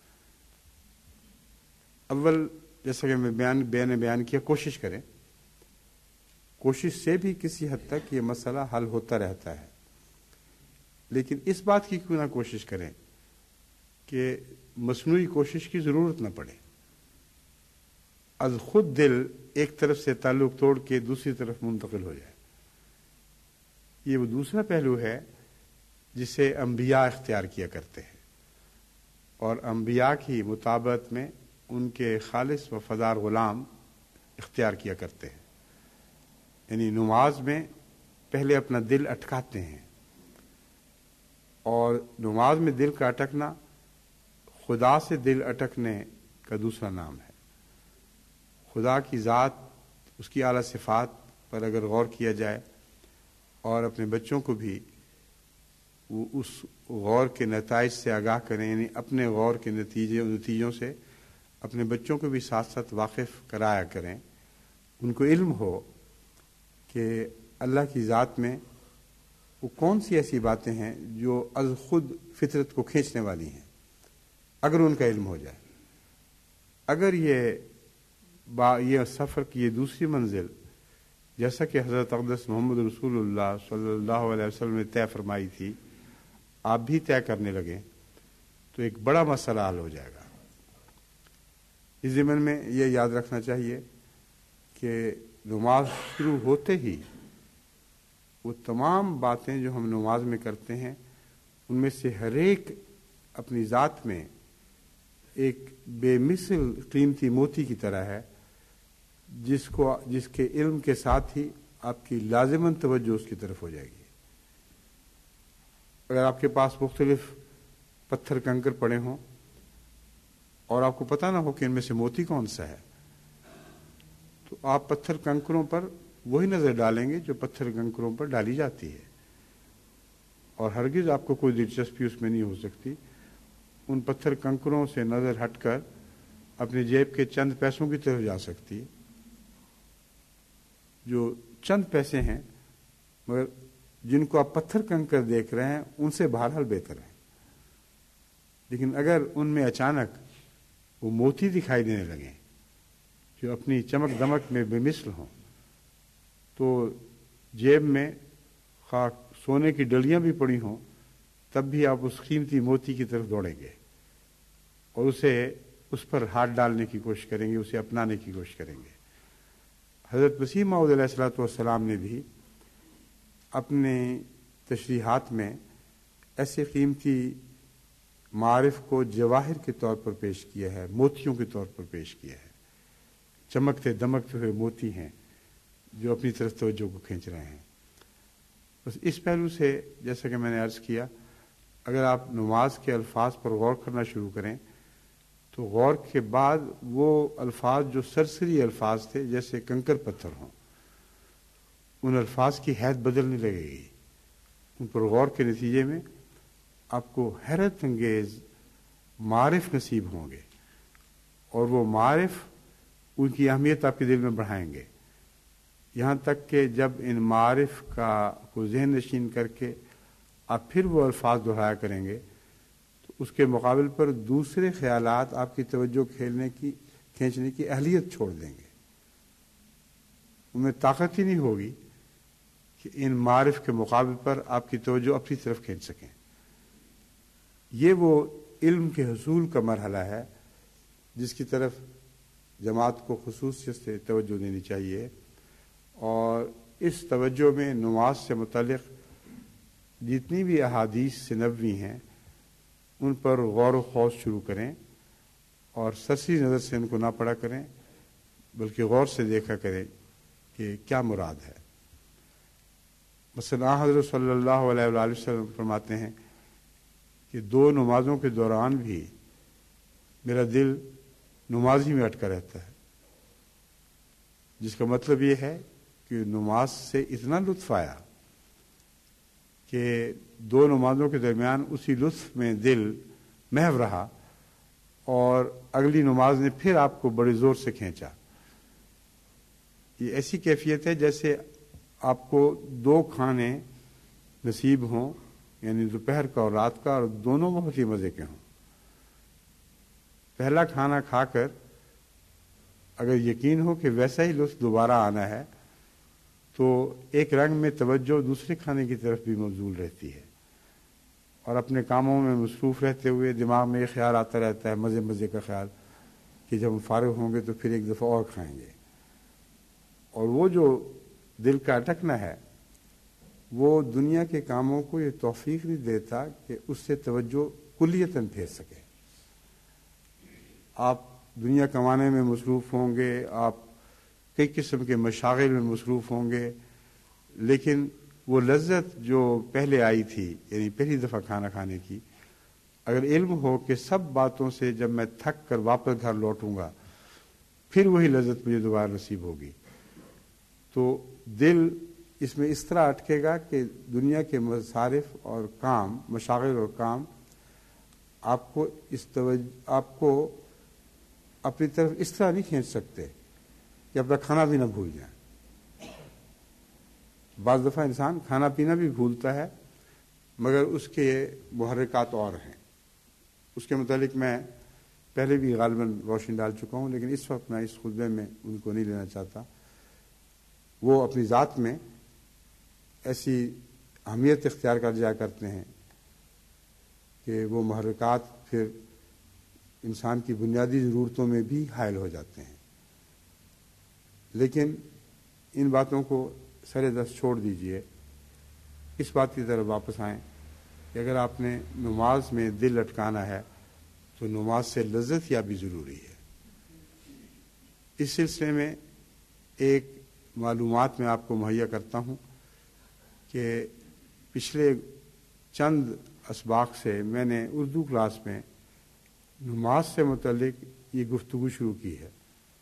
اول جیسا کہ میں بیان بیان بیان کیا، کوشش کریں، کوشش سے بھی کسی حد تک یہ مسئلہ حل ہوتا رہتا ہے، لیکن اس بات کی کیوں نہ کوشش کریں کہ مصنوعی کوشش کی ضرورت نہ پڑے، از خود دل ایک طرف سے تعلق توڑ کے دوسری طرف منتقل ہو جائے۔ یہ وہ دوسرا پہلو ہے جسے انبیاء اختیار کیا کرتے ہیں، اور انبیاء کی مطابقت میں ان کے خالص وفادار غلام اختیار کیا کرتے ہیں، یعنی نماز میں پہلے اپنا دل اٹکاتے ہیں، اور نماز میں دل کا اٹکنا خدا سے دل اٹکنے کا دوسرا نام ہے۔ خدا کی ذات، اس کی اعلیٰ صفات پر اگر غور کیا جائے اور اپنے بچوں کو بھی وہ اس غور کے نتائج سے آگاہ کریں، یعنی اپنے غور کے نتیجے نتیجوں سے اپنے بچوں کو بھی ساتھ ساتھ واقف کرایا کریں، ان کو علم ہو کہ اللہ کی ذات میں وہ کون سی ایسی باتیں ہیں جو از خود فطرت کو کھینچنے والی ہیں، اگر ان کا علم ہو جائے۔ اگر یہ با یہ سفر کی یہ دوسری منزل جیسا کہ حضرت اقدس محمد رسول اللہ صلی اللہ علیہ وسلم نے طے فرمائی تھی، آپ بھی طے کرنے لگیں تو ایک بڑا مسئلہ حل ہو جائے گا۔ اس ضمن میں یہ یاد رکھنا چاہیے کہ نماز شروع ہوتے ہی وہ تمام باتیں جو ہم نماز میں کرتے ہیں ان میں سے ہر ایک اپنی ذات میں ایک بے مثل قیمتی موتی کی طرح ہے، جس کو جس کے علم کے ساتھ ہی آپ کی لازماً توجہ اس کی طرف ہو جائے گی۔ اگر آپ کے پاس مختلف پتھر کنکر پڑے ہوں اور آپ کو پتہ نہ ہو کہ ان میں سے موتی کون سا ہے، تو آپ پتھر کنکروں پر وہی نظر ڈالیں گے جو پتھر کنکروں پر ڈالی جاتی ہے، اور ہرگز آپ کو کوئی دلچسپی اس میں نہیں ہو سکتی ان پتھر کنکروں سے نظر ہٹ کر اپنی جیب کے چند پیسوں کی طرف جا سکتی ہے، جو چند پیسے ہیں مگر جن کو آپ پتھر کنکر دیکھ رہے ہیں ان سے بہرحال بہتر ہیں۔ لیکن اگر ان میں اچانک وہ موتی دکھائی دینے لگیں جو اپنی چمک دمک میں بے مثل ہوں، تو جیب میں خواہ سونے کی ڈلیاں بھی پڑی ہوں تب بھی آپ اس قیمتی موتی کی طرف دوڑیں گے اور اسے اس پر ہاتھ ڈالنے کی کوشش کریں گے، اسے اپنانے کی کوشش کریں گے۔ حضرت مسیح موعود علیہ الصلوۃ والسلام نے بھی اپنے تشریحات میں ایسے قیمتی معارف کو جواہر کے طور پر پیش کیا ہے، موتیوں کے طور پر پیش کیا ہے، چمکتے دمکتے ہوئے موتی ہیں جو اپنی طرف توجہ کو کھینچ رہے ہیں۔ بس اس پہلو سے جیسا کہ میں نے عرض کیا، اگر آپ نماز کے الفاظ پر غور کرنا شروع کریں تو غور کے بعد وہ الفاظ جو سرسری الفاظ تھے جیسے کنکر پتھر ہوں، ان الفاظ کی حیت بدلنے لگے گی۔ ان پر غور کے نتیجے میں آپ کو حیرت انگیز معارف نصیب ہوں گے، اور وہ معارف ان کی اہمیت آپ کے دل میں بڑھائیں گے، یہاں تک کہ جب ان معارف کا کو ذہن نشین کر کے آپ پھر وہ الفاظ دہرایا کریں گے تو اس کے مقابل پر دوسرے خیالات آپ کی توجہ کھیلنے کی کھینچنے کی اہلیت چھوڑ دیں گے، ان میں طاقت ہی نہیں ہوگی کہ ان معارف کے مقابل پر آپ کی توجہ اپنی طرف کھینچ سکیں۔ یہ وہ علم کے حصول کا مرحلہ ہے جس کی طرف جماعت کو خصوصیت سے توجہ دینی چاہیے، اور اس توجہ میں نماز سے متعلق جتنی بھی احادیث نبوی ہیں ان پر غور و خوض شروع کریں، اور سرسری نظر سے ان کو نہ پڑھا کریں بلکہ غور سے دیکھا کریں کہ کیا مراد ہے۔ مثلا حضرت صلی اللہ علیہ وآلہ وسلم فرماتے ہیں کہ دو نمازوں کے دوران بھی میرا دل نماز ہی میں اٹکا رہتا ہے، جس کا مطلب یہ ہے کہ نماز سے اتنا لطف آیا کہ دو نمازوں کے درمیان اسی لطف میں دل محو رہا، اور اگلی نماز نے پھر آپ کو بڑے زور سے کھینچا۔ یہ ایسی کیفیت ہے جیسے آپ کو دو کھانے نصیب ہوں، یعنی دوپہر کا اور رات کا، اور دونوں بہت ہی مزے کے ہوں۔ پہلا کھانا کھا کر اگر یقین ہو کہ ویسا ہی لطف دوبارہ آنا ہے تو ایک رنگ میں توجہ دوسرے کھانے کی طرف بھی مبذول رہتی ہے، اور اپنے کاموں میں مصروف رہتے ہوئے دماغ میں یہ خیال آتا رہتا ہے، مزے مزے کا خیال، کہ جب ہم فارغ ہوں گے تو پھر ایک دفعہ اور کھائیں گے۔ اور وہ جو دل کا اٹکنا ہے وہ دنیا کے کاموں کو یہ توفیق نہیں دیتا کہ اس سے توجہ کلیتاً پھیر سکے۔ آپ دنیا کمانے میں مصروف ہوں گے، آپ کئی قسم کے مشاغل میں مصروف ہوں گے، لیکن وہ لذت جو پہلے آئی تھی، یعنی پہلی دفعہ کھانا کھانے کی، اگر علم ہو کہ سب باتوں سے جب میں تھک کر واپس گھر لوٹوں گا پھر وہی لذت مجھے دوبارہ نصیب ہوگی، تو دل اس میں اس طرح اٹکے گا کہ دنیا کے مصارف اور کام، مشاغل اور کام آپ کو اس توجہ آپ کو اپنی طرف اس طرح نہیں کھینچ سکتے کہ اپنا کھانا بھی نہ بھول جائیں۔ بعض دفعہ انسان کھانا پینا بھی بھولتا ہے مگر اس کے محرکات اور ہیں، اس کے متعلق میں پہلے بھی غالباً روشنی ڈال چکا ہوں، لیکن اس وقت میں اس خطبے میں ان کو نہیں لینا چاہتا۔ وہ اپنی ذات میں ایسی اہمیت اختیار کر جایا کرتے ہیں کہ وہ محرکات پھر انسان کی بنیادی ضرورتوں میں بھی حائل ہو جاتے ہیں۔ لیکن ان باتوں کو سر دست چھوڑ دیجئے، اس بات کی طرف واپس آئیں کہ اگر آپ نے نماز میں دل اٹکانا ہے تو نماز سے لذت یابی ضروری ہے۔ اس سلسلے میں ایک معلومات میں آپ کو مہیا کرتا ہوں کہ پچھلے چند اسباق سے میں نے اردو کلاس میں نماز سے متعلق یہ گفتگو شروع کی ہے،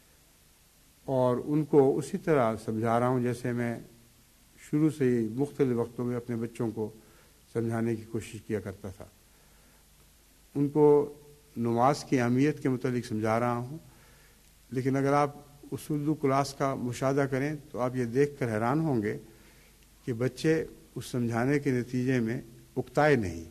اور ان کو اسی طرح سمجھا رہا ہوں جیسے میں شروع سے ہی مختلف وقتوں میں اپنے بچوں کو سمجھانے کی کوشش کیا کرتا تھا۔ ان کو نماز کی اہمیت کے متعلق سمجھا رہا ہوں، لیکن اگر آپ اس اردو کلاس کا مشاہدہ کریں تو آپ یہ دیکھ کر حیران ہوں گے کہ بچے اس سمجھانے کے نتیجے میں اکتائے نہیں،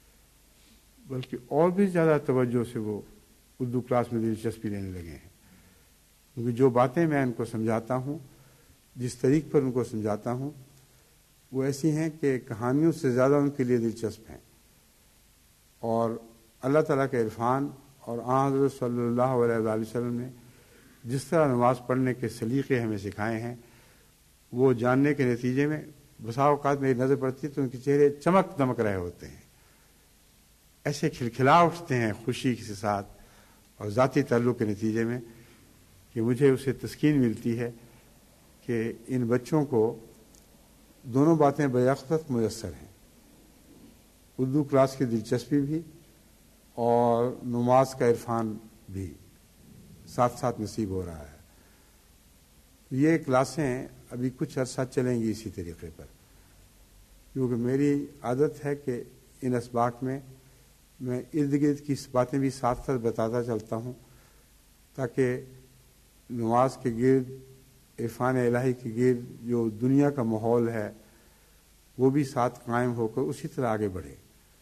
بلکہ اور بھی زیادہ توجہ سے وہ اردو کلاس میں دلچسپی لینے لگے ہیں، کیونکہ جو باتیں میں ان کو سمجھاتا ہوں، جس طریق پر ان کو سمجھاتا ہوں، وہ ایسی ہیں کہ کہانیوں سے زیادہ ان کے لیے دلچسپ ہیں، اور اللہ تعالیٰ کے عرفان اور آن حضرت صلی اللہ علیہ وآلہ وسلم نے جس طرح نماز پڑھنے کے سلیقے ہمیں سکھائے ہیں، وہ جاننے کے نتیجے میں بسا اوقات میری نظر پڑتی ہے تو ان کے چہرے چمک دمک رہے ہوتے ہیں، ایسے کھلکھلا اٹھتے ہیں خوشی کے ساتھ اور ذاتی تعلق کے نتیجے میں کہ مجھے اسے تسکین ملتی ہے کہ ان بچوں کو دونوں باتیں بیاقتت میسر ہیں، اردو کلاس کی دلچسپی بھی اور نماز کا عرفان بھی ساتھ ساتھ نصیب ہو رہا ہے۔ یہ کلاسیں ابھی کچھ عرصہ چلیں گی اسی طریقے پر، کیونکہ میری عادت ہے کہ ان اسباق میں میں ارد گرد کی باتیں بھی ساتھ ساتھ بتاتا چلتا ہوں تاکہ نماز کے گرد، عرفان الہی کے گرد جو دنیا کا ماحول ہے وہ بھی ساتھ قائم ہو کر اسی طرح آگے بڑھے،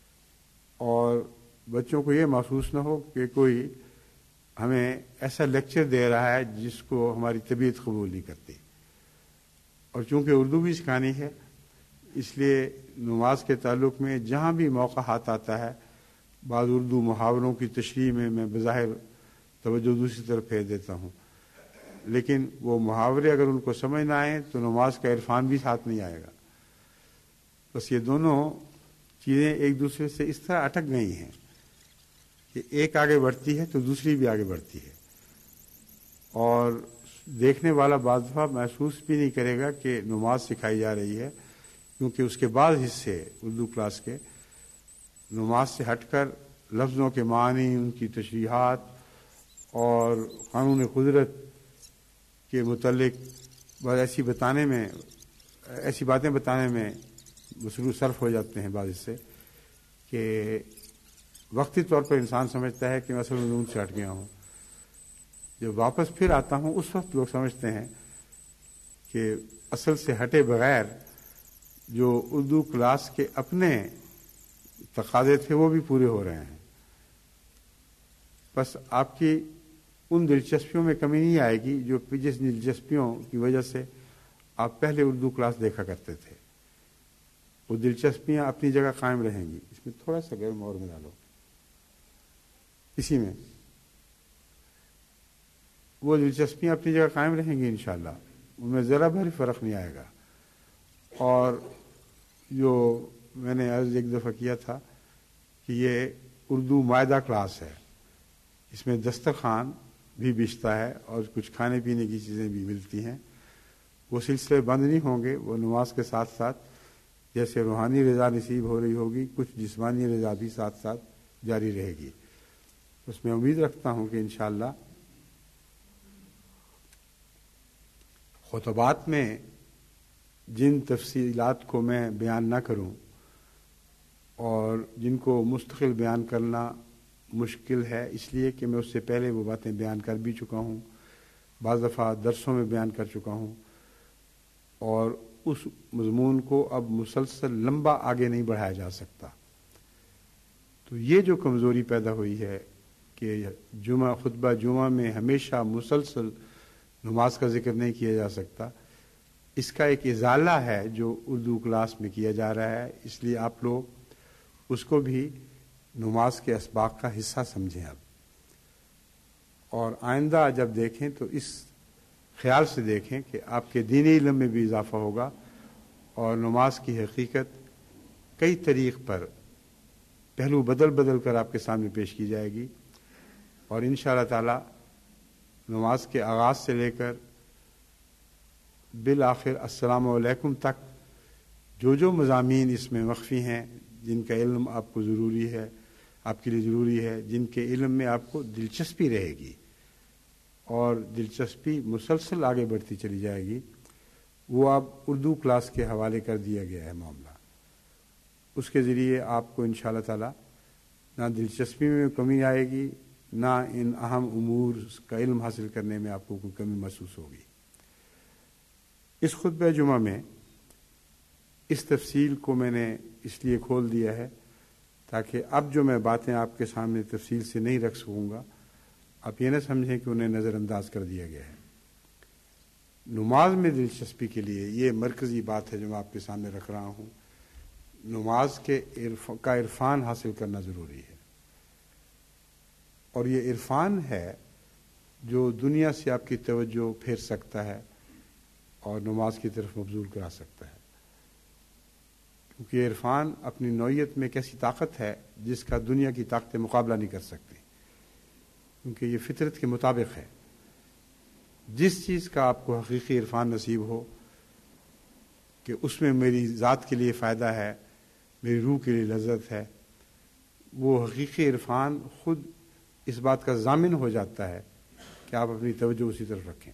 اور بچوں کو یہ محسوس نہ ہو کہ کوئی ہمیں ایسا لیکچر دے رہا ہے جس کو ہماری طبیعت قبول نہیں کرتی۔ اور چونکہ اردو بھی سکھانی ہے، اس لیے نماز کے تعلق میں جہاں بھی موقع ہاتھ آتا ہے بعض اردو محاوروں کی تشریح میں میں بظاہر توجہ دوسری طرف پھیر دیتا ہوں، لیکن وہ محاورے اگر ان کو سمجھ نہ آئیں تو نماز کا عرفان بھی ساتھ نہیں آئے گا۔ بس یہ دونوں چیزیں ایک دوسرے سے اس طرح اٹک گئی ہیں کہ ایک آگے بڑھتی ہے تو دوسری بھی آگے بڑھتی ہے، اور دیکھنے والا بعض دفعہ محسوس بھی نہیں کرے گا کہ نماز سکھائی جا رہی ہے، کیونکہ اس کے بعض حصے اردو کلاس کے نماز سے ہٹ کر لفظوں کے معنی، ان کی تشریحات اور قانون قدرت کے متعلق بس ایسی بتانے میں ایسی باتیں بتانے میں مصروف صرف ہو جاتے ہیں بعض سے کہ وقتی طور پر انسان سمجھتا ہے کہ میں اصل مضمون سے ہٹ گیا ہوں۔ جب واپس پھر آتا ہوں اس وقت لوگ سمجھتے ہیں کہ اصل سے ہٹے بغیر جو اردو کلاس کے اپنے تقاضے تھے وہ بھی پورے ہو رہے ہیں۔ بس آپ کی ان دلچسپیوں میں کمی نہیں آئے گی جو جس دلچسپیوں کی وجہ سے آپ پہلے اردو کلاس دیکھا کرتے تھے، وہ دلچسپیاں اپنی جگہ قائم رہیں گی۔ اس میں تھوڑا سا گرم اور ملا لو، اسی میں وہ دلچسپیاں اپنی جگہ قائم رہیں گی انشاءاللہ، ان میں ذرا بھری فرق نہیں آئے گا۔ اور جو میں نے عرض ایک دفعہ کیا تھا کہ یہ اردو معاہدہ کلاس ہے، اس میں دسترخوان بھی بچتا ہے اور کچھ کھانے پینے کی چیزیں بھی ملتی ہیں، وہ سلسلے بند نہیں ہوں گے، وہ نماز کے ساتھ ساتھ جیسے روحانی رضا نصیب ہو رہی ہوگی کچھ جسمانی رضا بھی ساتھ ساتھ جاری رہے گی۔ اس میں امید رکھتا ہوں کہ انشاءاللہ خطبات میں جن تفصیلات کو میں بیان نہ کروں اور جن کو مستقل بیان کرنا مشکل ہے، اس لیے کہ میں اس سے پہلے وہ باتیں بیان کر بھی چکا ہوں، بعض دفعہ درسوں میں بیان کر چکا ہوں، اور اس مضمون کو اب مسلسل لمبا آگے نہیں بڑھایا جا سکتا۔ تو یہ جو کمزوری پیدا ہوئی ہے کہ جمعہ خطبہ جمعہ میں ہمیشہ مسلسل نماز کا ذکر نہیں کیا جا سکتا، اس کا ایک ازالہ ہے جو اردو کلاس میں کیا جا رہا ہے، اس لیے آپ لوگ اس کو بھی نماز کے اسباق کا حصہ سمجھیں اب، اور آئندہ جب دیکھیں تو اس خیال سے دیکھیں کہ آپ کے دینی علم میں بھی اضافہ ہوگا اور نماز کی حقیقت کئی طریق پر پہلو بدل بدل کر آپ کے سامنے پیش کی جائے گی، اور انشاءاللہ تعالی نماز کے آغاز سے لے کر بالآخر السلام علیکم تک جو جو مضامین اس میں مخفی ہیں، جن کا علم آپ کو ضروری ہے، آپ کے لیے ضروری ہے، جن کے علم میں آپ کو دلچسپی رہے گی اور دلچسپی مسلسل آگے بڑھتی چلی جائے گی، وہ آپ اردو کلاس کے حوالے کر دیا گیا ہے معاملہ۔ اس کے ذریعے آپ کو انشاءاللہ تعالی نہ دلچسپی میں کمی آئے گی، نہ ان اہم امور کا علم حاصل کرنے میں آپ کو کوئی کمی محسوس ہوگی۔ اس خطبہ جمعہ میں اس تفصیل کو میں نے اس لیے کھول دیا ہے تاکہ اب جو میں باتیں آپ کے سامنے تفصیل سے نہیں رکھ سکوں گا، آپ یہ نہ سمجھیں کہ انہیں نظر انداز کر دیا گیا ہے۔ نماز میں دلچسپی کے لیے یہ مرکزی بات ہے جو میں آپ کے سامنے رکھ رہا ہوں، نماز کے عرف کا عرفان حاصل کرنا ضروری ہے، اور یہ عرفان ہے جو دنیا سے آپ کی توجہ پھیر سکتا ہے اور نماز کی طرف مبذول کرا سکتا ہے، کیونکہ عرفان اپنی نوعیت میں ایک ایسی طاقت ہے جس کا دنیا کی طاقتیں مقابلہ نہیں کر سکتی، کیونکہ یہ فطرت کے مطابق ہے۔ جس چیز کا آپ کو حقیقی عرفان نصیب ہو کہ اس میں میری ذات کے لیے فائدہ ہے، میری روح کے لیے لذت ہے، وہ حقیقی عرفان خود اس بات کا ضامن ہو جاتا ہے کہ آپ اپنی توجہ اسی طرف رکھیں۔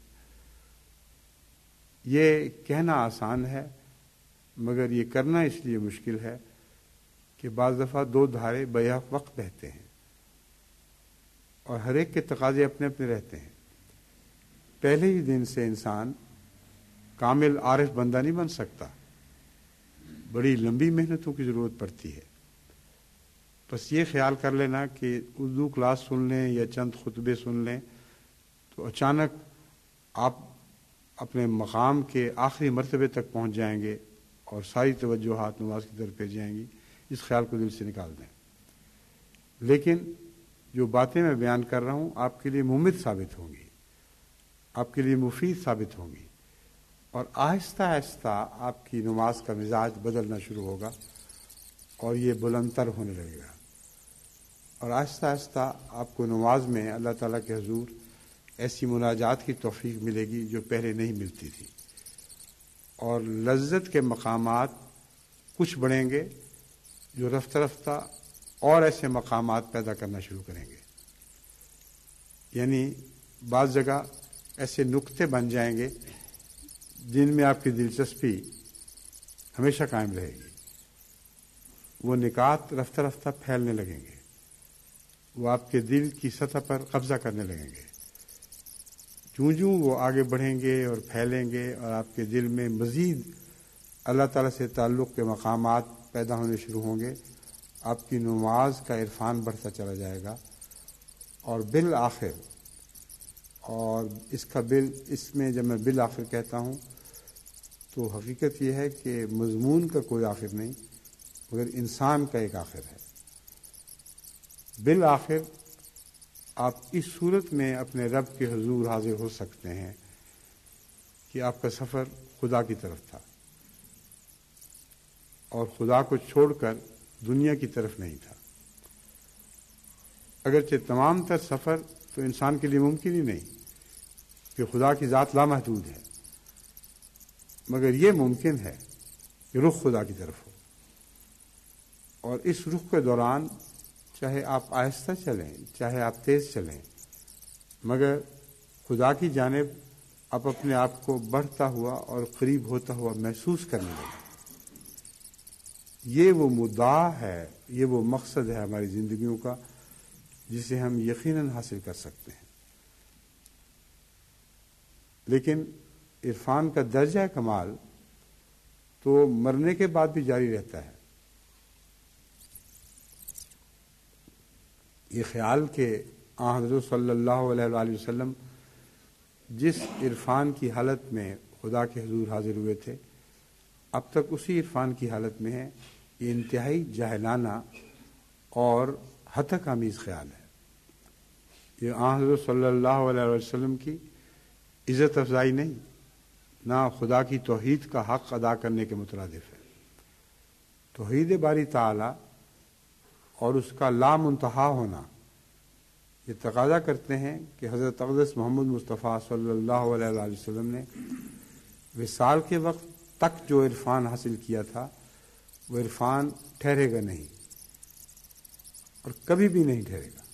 یہ کہنا آسان ہے مگر یہ کرنا اس لیے مشکل ہے کہ بعض دفعہ دو دھارے بیک وقت بہتے ہیں اور ہر ایک کے تقاضے اپنے اپنے رہتے ہیں۔ پہلے ہی دن سے انسان کامل عارف بندہ نہیں بن سکتا، بڑی لمبی محنتوں کی ضرورت پڑتی ہے۔ بس یہ خیال کر لینا کہ اردو کلاس سن لیں یا چند خطبے سن لیں تو اچانک آپ اپنے مقام کے آخری مرتبے تک پہنچ جائیں گے اور ساری توجہات نماز کی طرف پھیر جائیں گی، اس خیال کو دل سے نکال دیں۔ لیکن جو باتیں میں بیان کر رہا ہوں آپ کے لیے مفید ثابت ہوں گی، آپ کے لیے مفید ثابت ہوں گی، اور آہستہ آہستہ آپ کی نماز کا مزاج بدلنا شروع ہوگا اور یہ بلند تر ہونے لگے گا، اور آہستہ آہستہ آپ کو نماز میں اللہ تعالیٰ کے حضور ایسی مناجات کی توفیق ملے گی جو پہلے نہیں ملتی تھی، اور لذت کے مقامات کچھ بڑھیں گے جو رفتہ رفتہ اور ایسے مقامات پیدا کرنا شروع کریں گے. یعنی بعض جگہ ایسے نقطے بن جائیں گے جن میں آپ کی دلچسپی ہمیشہ قائم رہے گی. وہ نکات رفتہ رفتہ پھیلنے لگیں گے، وہ آپ کے دل کی سطح پر قبضہ کرنے لگیں گے. جوں جوں وہ آگے بڑھیں گے اور پھیلیں گے اور آپ کے دل میں مزید اللہ تعالیٰ سے تعلق کے مقامات پیدا ہونے شروع ہوں گے، آپ کی نماز کا عرفان بڑھتا چلا جائے گا، اور بالآخر، اور اس کا بل اس میں جب میں بالآخر کہتا ہوں تو حقیقت یہ ہے کہ مضمون کا کوئی آخر نہیں مگر انسان کا ایک آخر ہے. بالآخر آپ اس صورت میں اپنے رب کے حضور حاضر ہو سکتے ہیں کہ آپ کا سفر خدا کی طرف تھا اور خدا کو چھوڑ کر دنیا کی طرف نہیں تھا. اگرچہ تمام تر سفر تو انسان کے لیے ممکن ہی نہیں کہ خدا کی ذات لامحدود ہے، مگر یہ ممکن ہے کہ رخ خدا کی طرف ہو، اور اس رخ کے دوران چاہے آپ آہستہ چلیں چاہے آپ تیز چلیں، مگر خدا کی جانب آپ اپنے آپ کو بڑھتا ہوا اور قریب ہوتا ہوا محسوس کرنے لگیں. یہ وہ مدعا ہے، یہ وہ مقصد ہے ہماری زندگیوں کا جسے ہم یقیناً حاصل کر سکتے ہیں. لیکن عرفان کا درجہ کمال تو مرنے کے بعد بھی جاری رہتا ہے. یہ خیال کہ آن حضرت صلی اللہ علیہ وآلہ وسلم جس عرفان کی حالت میں خدا کے حضور حاضر ہوئے تھے اب تک اسی عرفان کی حالت میں ہے، یہ انتہائی جاہلانہ اور ہتک آمیز خیال ہے. یہ آن حضرت صلی اللہ علیہ وسلم کی عزت افزائی نہیں، نہ خدا کی توحید کا حق ادا کرنے کے مترادف ہے. توحید باری تعالی اور اس کا لا منتہا ہونا یہ تقاضا کرتے ہیں کہ حضرت اقدس محمد مصطفیٰ صلی اللہ علیہ وآلہ وسلم نے وصال کے وقت تک جو عرفان حاصل کیا تھا وہ عرفان ٹھہرے گا نہیں اور کبھی بھی نہیں ٹھہرے گا.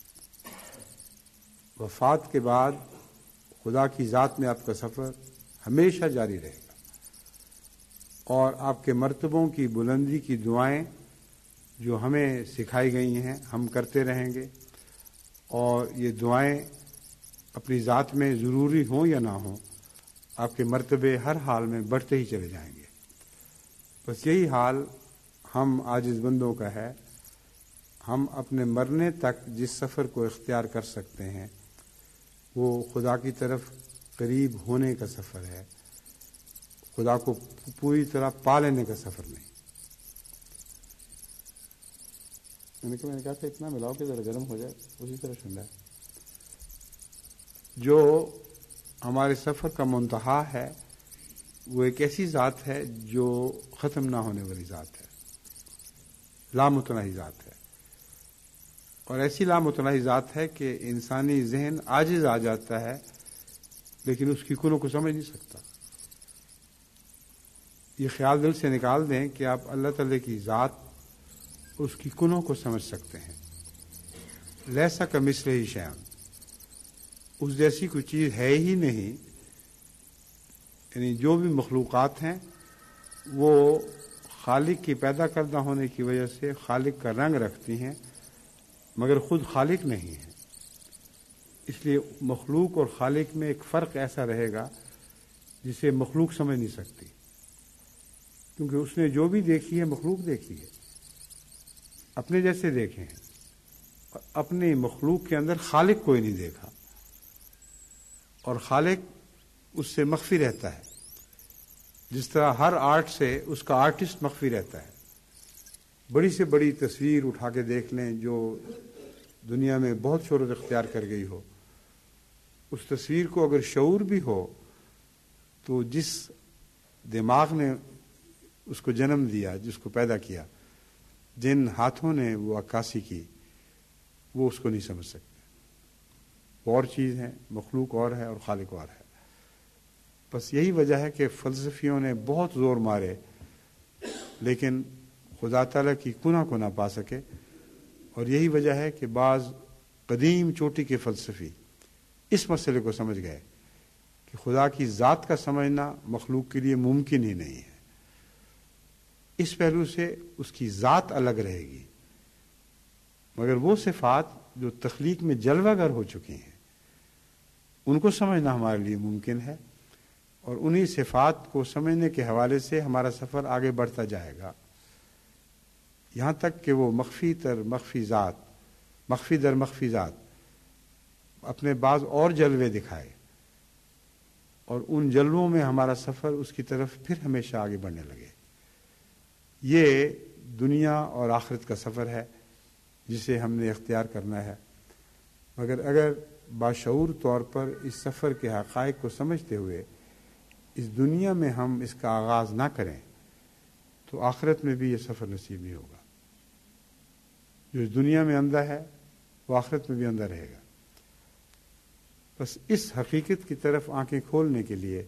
وفات کے بعد خدا کی ذات میں آپ کا سفر ہمیشہ جاری رہے گا، اور آپ کے مرتبوں کی بلندی کی دعائیں جو ہمیں سکھائی گئی ہیں ہم کرتے رہیں گے، اور یہ دعائیں اپنی ذات میں ضروری ہوں یا نہ ہوں آپ کے مرتبے ہر حال میں بڑھتے ہی چلے جائیں گے. بس یہی حال ہم عاجز بندوں کا ہے. ہم اپنے مرنے تک جس سفر کو اختیار کر سکتے ہیں وہ خدا کی طرف قریب ہونے کا سفر ہے، خدا کو پوری طرح پا لینے کا سفر نہیں. میں نے کہا میں نے کہا تھا اتنا ملاؤ کہ ذرا گرم ہو جائے، اسی طرح ٹھنڈا ہے. جو ہمارے سفر کا منتہا ہے وہ ایک ایسی ذات ہے جو ختم نہ ہونے والی ذات ہے، لامتناہی ذات ہے، اور ایسی لامتناہی ذات ہے کہ انسانی ذہن عاجز آ جاتا ہے لیکن اس کی کنوں کو سمجھ نہیں سکتا. یہ خیال دل سے نکال دیں کہ آپ اللہ تعالی کی ذات اس کی کنوں کو سمجھ سکتے ہیں. لیسا کمثلہ شیء، اس جیسی کوئی چیز ہے ہی نہیں. یعنی جو بھی مخلوقات ہیں وہ خالق کی پیدا کردہ ہونے کی وجہ سے خالق کا رنگ رکھتی ہیں مگر خود خالق نہیں ہے. اس لیے مخلوق اور خالق میں ایک فرق ایسا رہے گا جسے مخلوق سمجھ نہیں سکتی، کیونکہ اس نے جو بھی دیکھی ہے مخلوق دیکھی ہے، اپنے جیسے دیکھے ہیں، اور اپنے مخلوق کے اندر خالق کوئی نہیں دیکھا، اور خالق اس سے مخفی رہتا ہے جس طرح ہر آرٹ سے اس کا آرٹسٹ مخفی رہتا ہے. بڑی سے بڑی تصویر اٹھا کے دیکھ لیں جو دنیا میں بہت شہرت اختیار کر گئی ہو، اس تصویر کو اگر شعور بھی ہو تو جس دماغ نے اس کو جنم دیا، جس کو پیدا کیا، جن ہاتھوں نے وہ عکاسی کی، وہ اس کو نہیں سمجھ سکتے۔ وہ اور چیز ہے، مخلوق اور ہے اور خالق اور ہے۔ بس یہی وجہ ہے کہ فلسفیوں نے بہت زور مارے لیکن خدا تعالیٰ کی کنا کو نہ پا سکے، اور یہی وجہ ہے کہ بعض قدیم چوٹی کے فلسفی اس مسئلے کو سمجھ گئے کہ خدا کی ذات کا سمجھنا مخلوق کے لیے ممکن ہی نہیں ہے۔ اس پہلو سے اس کی ذات الگ رہے گی، مگر وہ صفات جو تخلیق میں جلوہ گر ہو چکی ہیں ان کو سمجھنا ہمارے لیے ممکن ہے، اور انہی صفات کو سمجھنے کے حوالے سے ہمارا سفر آگے بڑھتا جائے گا، یہاں تک کہ وہ مخفی تر مخفی ذات، مخفی در مخفی ذات اپنے بعض اور جلوے دکھائے، اور ان جلووں میں ہمارا سفر اس کی طرف پھر ہمیشہ آگے بڑھنے لگے۔ یہ دنیا اور آخرت کا سفر ہے جسے ہم نے اختیار کرنا ہے، مگر اگر باشعور طور پر اس سفر کے حقائق کو سمجھتے ہوئے اس دنیا میں ہم اس کا آغاز نہ کریں تو آخرت میں بھی یہ سفر نصیب نہیں ہوگا۔ جو اس دنیا میں اندھا ہے وہ آخرت میں بھی اندھا رہے گا۔ بس اس حقیقت کی طرف آنکھیں کھولنے کے لیے،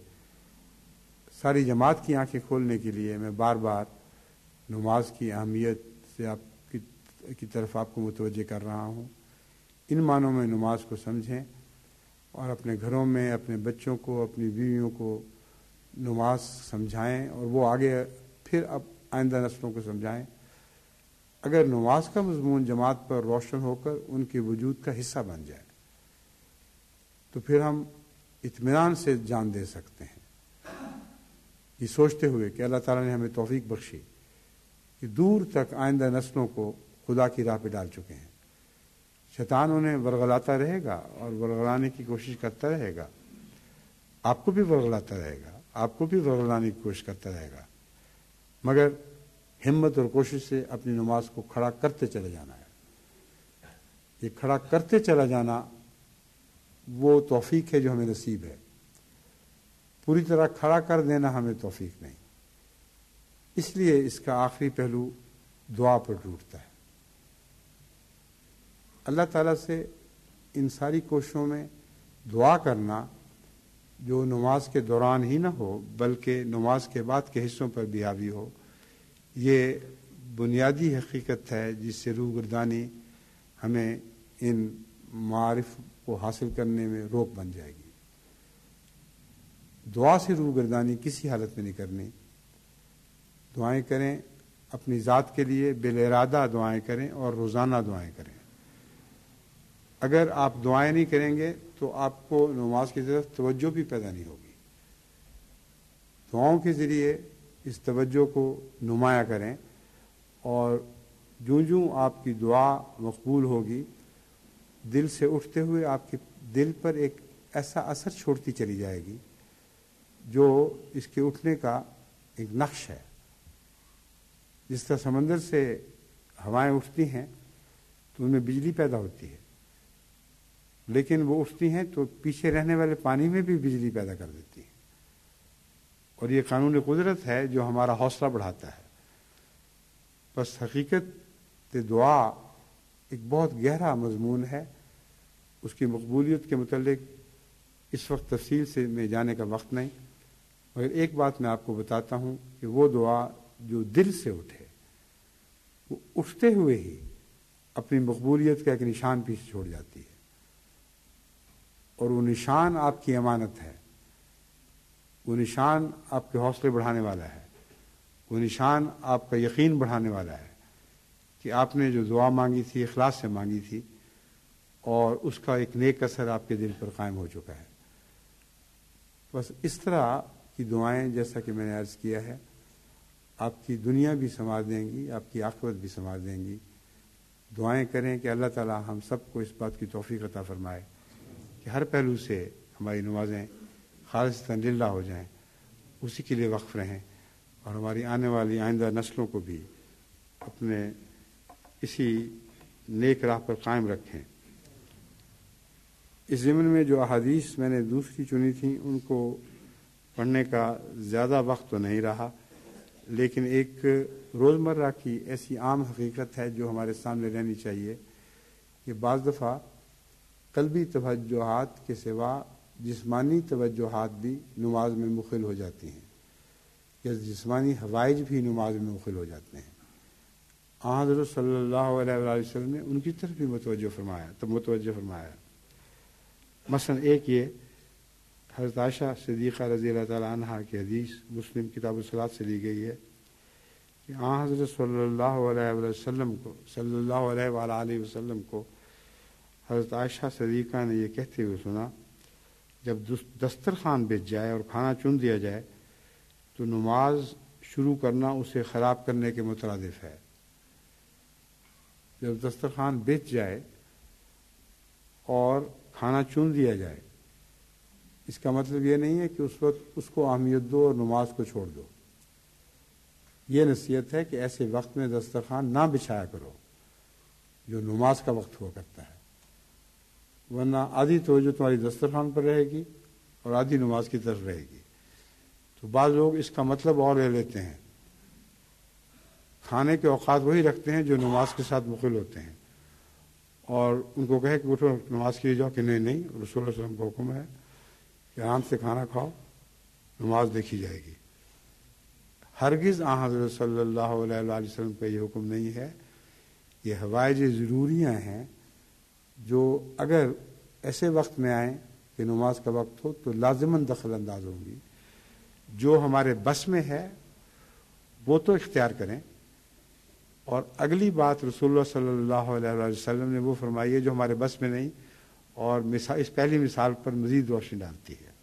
ساری جماعت کی آنکھیں کھولنے کے لیے میں بار بار نماز کی اہمیت سے آپ کی کی طرف آپ کو متوجہ کر رہا ہوں۔ ان معنوں میں نماز کو سمجھیں اور اپنے گھروں میں اپنے بچوں کو، اپنی بیویوں کو نماز سمجھائیں، اور وہ آگے پھر اب آئندہ نسلوں کو سمجھائیں۔ اگر نماز کا مضمون جماعت پر روشن ہو کر ان کے وجود کا حصہ بن جائے تو پھر ہم اطمینان سے جان دے سکتے ہیں، یہ سوچتے ہوئے کہ اللہ تعالیٰ نے ہمیں توفیق بخشی کہ دور تک آئندہ نسلوں کو خدا کی راہ پہ ڈال چکے ہیں۔ شیطان انہیں ورغلاتا رہے گا اور ورغلانے کی کوشش کرتا رہے گا، آپ کو بھی ورغلاتا رہے گا، آپ کو بھی ورغلانے کی کوشش کرتا رہے گا، مگر ہمت اور کوشش سے اپنی نماز کو کھڑا کرتے چلے جانا ہے۔ یہ کھڑا کرتے چلا جانا وہ توفیق ہے جو ہمیں نصیب ہے، پوری طرح کھڑا کر دینا ہمیں توفیق نہیں۔ اس لیے اس کا آخری پہلو دعا پر ٹوٹتا ہے۔ اللہ تعالیٰ سے ان ساری کوششوں میں دعا کرنا جو نماز کے دوران ہی نہ ہو بلکہ نماز کے بعد کے حصوں پر بھی حاوی ہو، یہ بنیادی حقیقت ہے جس سے روح گردانی ہمیں ان معارف کو حاصل کرنے میں روک بن جائے گی۔ دعا سے روح گردانی کسی حالت میں نہیں کرنی۔ دعائیں کریں اپنی ذات کے لیے، بالارادہ دعائیں کریں اور روزانہ دعائیں کریں۔ اگر آپ دعائیں نہیں کریں گے تو آپ کو نماز کی طرف توجہ بھی پیدا نہیں ہوگی۔ دعاؤں کے ذریعے اس توجہ کو نمایاں کریں، اور جوں جوں آپ کی دعا مقبول ہوگی دل سے اٹھتے ہوئے آپ کے دل پر ایک ایسا اثر چھوڑتی چلی جائے گی جو اس کے اٹھنے کا ایک نقش ہے۔ جس طرح سمندر سے ہوائیں اٹھتی ہیں تو ان میں بجلی پیدا ہوتی ہے، لیکن وہ اٹھتی ہیں تو پیچھے رہنے والے پانی میں بھی بجلی پیدا کر دیتی ہیں، اور یہ قانون قدرت ہے جو ہمارا حوصلہ بڑھاتا ہے۔ بس حقیقت دعا ایک بہت گہرا مضمون ہے، اس کی مقبولیت کے متعلق اس وقت تفصیل سے میں جانے کا وقت نہیں، مگر ایک بات میں آپ کو بتاتا ہوں کہ وہ دعا جو دل سے اٹھے وہ اٹھتے ہوئے ہی اپنی مقبولیت کا ایک نشان پیچھے چھوڑ جاتی ہے، اور وہ نشان آپ کی امانت ہے، وہ نشان آپ کے حوصلے بڑھانے والا ہے، وہ نشان آپ کا یقین بڑھانے والا ہے کہ آپ نے جو دعا مانگی تھی اخلاص سے مانگی تھی، اور اس کا ایک نیک اثر آپ کے دل پر قائم ہو چکا ہے۔ بس اس طرح کی دعائیں جیسا کہ میں نے عرض کیا ہے آپ کی دنیا بھی سنوار دیں گی، آپ کی آخرت بھی سنوار دیں گی۔ دعائیں کریں کہ اللہ تعالی ہم سب کو اس بات کی توفیق عطا فرمائے کہ ہر پہلو سے ہماری نمازیں خالصتاً للہ ہو جائیں، اسی کے لیے وقف رہیں، اور ہماری آنے والی آئندہ نسلوں کو بھی اپنے اسی نیک راہ پر قائم رکھیں۔ اس ضمن میں جو احادیث میں نے دوسری چنی تھیں ان کو پڑھنے کا زیادہ وقت تو نہیں رہا، لیکن ایک روزمرہ کی ایسی عام حقیقت ہے جو ہمارے سامنے رہنی چاہیے کہ بعض دفعہ قلبی توجہات کے سوا جسمانی توجہات بھی نماز میں مخل ہو جاتی ہیں، یا جسمانی حوائج بھی نماز میں مخل ہو جاتے ہیں۔ آن حضرت صلی اللہ علیہ وآلہ وسلم نے ان کی طرف بھی متوجہ فرمایا تب متوجہ فرمایا مثلا ایک یہ حضرت عائشہ صدیقہ رضی اللہ تعالیٰ عنہا کی حدیث مسلم کتاب الصلاۃ سے لی گئی ہے کہ آن حضرت صلی اللہ علیہ وآلہ وسلم کو صلی اللہ علیہ وآلہ وسلم کو حضرت عائشہ صدیقہ نے یہ کہتے ہوئے سنا، جب دسترخوان بچ جائے اور کھانا چن دیا جائے تو نماز شروع کرنا اسے خراب کرنے کے مترادف ہے۔ جب دسترخوان بچ جائے اور کھانا چن دیا جائے، اس کا مطلب یہ نہیں ہے کہ اس وقت اس کو اہمیت دو اور نماز کو چھوڑ دو۔ یہ نصیحت ہے کہ ایسے وقت میں دسترخوان نہ بچھایا کرو جو نماز کا وقت ہوا کرتا ہے، ورنہ آدھی توجہ تمہاری دسترخوان پر رہے گی اور آدھی نماز کی طرف رہے گی۔ تو بعض لوگ اس کا مطلب اور لے لیتے ہیں، کھانے کے اوقات وہی رکھتے ہیں جو نماز کے ساتھ مخل ہوتے ہیں، اور ان کو کہے کہ اٹھو نماز کے لیے جاؤ کہ نہیں نہیں، رسول اللہ علیہ وسلم کا حکم ہے کہ آرام سے کھانا کھاؤ، نماز دیکھی جائے گی۔ ہرگز آن حضرت صلی اللہ علیہ وآلہ وسلم کا یہ حکم نہیں ہے۔ یہ حوائج ضروریاں ہیں جو اگر ایسے وقت میں آئیں کہ نماز کا وقت ہو تو لازماً دخل انداز ہوں گی۔ جو ہمارے بس میں ہے وہ تو اختیار کریں، اور اگلی بات رسول اللہ صلی اللہ علیہ وآلہ وسلم نے وہ فرمائی ہے جو ہمارے بس میں نہیں، اور مثال اس پہلی مثال پر مزید روشنی ڈالتی ہے۔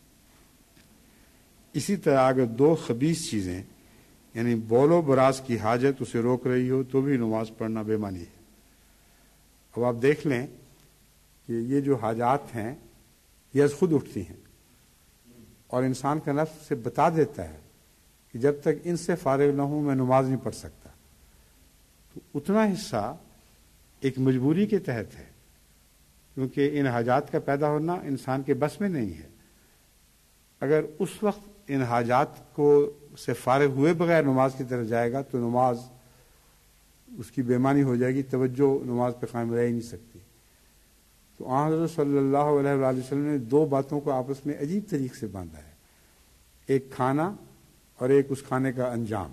اسی طرح اگر دو خبیث چیزیں یعنی بول و براز کی حاجت اسے روک رہی ہو تو بھی نماز پڑھنا بے معنی ہے۔ اب آپ دیکھ لیں کہ یہ جو حاجات ہیں یہ از خود اٹھتی ہیں، اور انسان کا نفس سے بتا دیتا ہے کہ جب تک ان سے فارغ نہ ہوں میں نماز نہیں پڑھ سکتا۔ تو اتنا حصہ ایک مجبوری کے تحت ہے، کیونکہ ان حاجات کا پیدا ہونا انسان کے بس میں نہیں ہے۔ اگر اس وقت ان حاجات کو سے فارغ ہوئے بغیر نماز کی طرف جائے گا تو نماز اس کی بے معنی ہو جائے گی، توجہ نماز پہ قائم رہ ہی نہیں سکتی۔ تو آن حضرت صلی اللہ علیہ وآلہ وسلم نے دو باتوں کو آپس میں عجیب طریقے سے باندھا ہے، ایک کھانا اور ایک اس کھانے کا انجام۔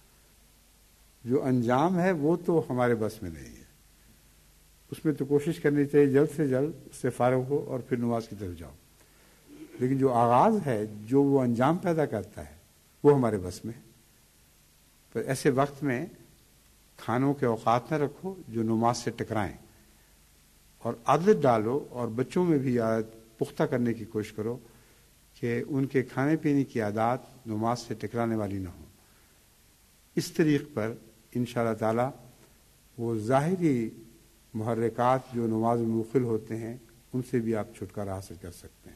جو انجام ہے وہ تو ہمارے بس میں نہیں ہے، اس میں تو کوشش کرنی چاہیے جلد سے جلد اس سے فارغ ہو اور پھر نماز کی طرف جاؤ، لیکن جو آغاز ہے جو وہ انجام پیدا کرتا ہے وہ ہمارے بس میں ہے۔ پر ایسے وقت میں کھانوں کے اوقات نہ رکھو جو نماز سے ٹکرائیں، اور عادت ڈالو اور بچوں میں بھی عادت پختہ کرنے کی کوشش کرو کہ ان کے کھانے پینے کی عادات نماز سے ٹکرانے والی نہ ہوں۔ اس طریق پر انشاءاللہ تعالی وہ ظاہری محرکات جو نماز میں مخل ہوتے ہیں ان سے بھی آپ چھٹکارا حاصل کر سکتے ہیں۔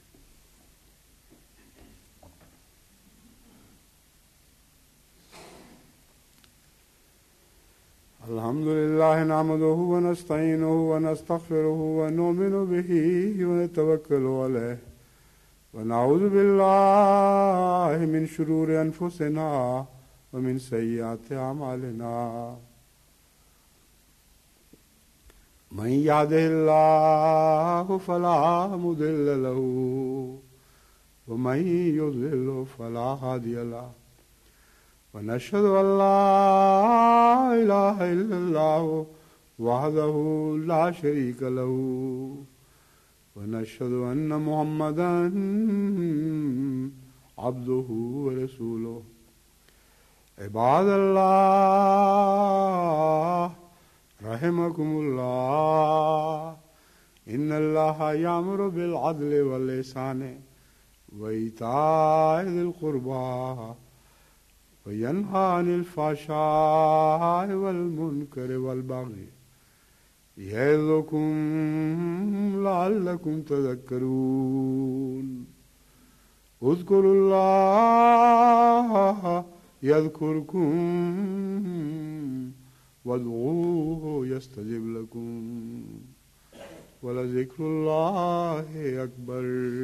الحمد لله نحمده ونستعينه ونستغفره ونؤمن به ونتوكل عليه ونعوذ بالله من شرور أنفسنا ومن سيئات أعمالنا من يهده الله فلا مضل له ومن يضلل فلا هادي له ونشهد أن لا إله إلا الله وحده لا شريك له ونشهد أن محمدا عبده ورسوله عباد الله رحمكم الله إن الله يأمر بالعدل والإحسان وإيتاء ذي القربى وينهى عن الفحشاء والمنكر والبغي يعظكم لعلكم تذكرون اذكروا الله يذكركم वदऊहु यस्तजिब लकुम वलज़िक्रुल्लाहि अकबर।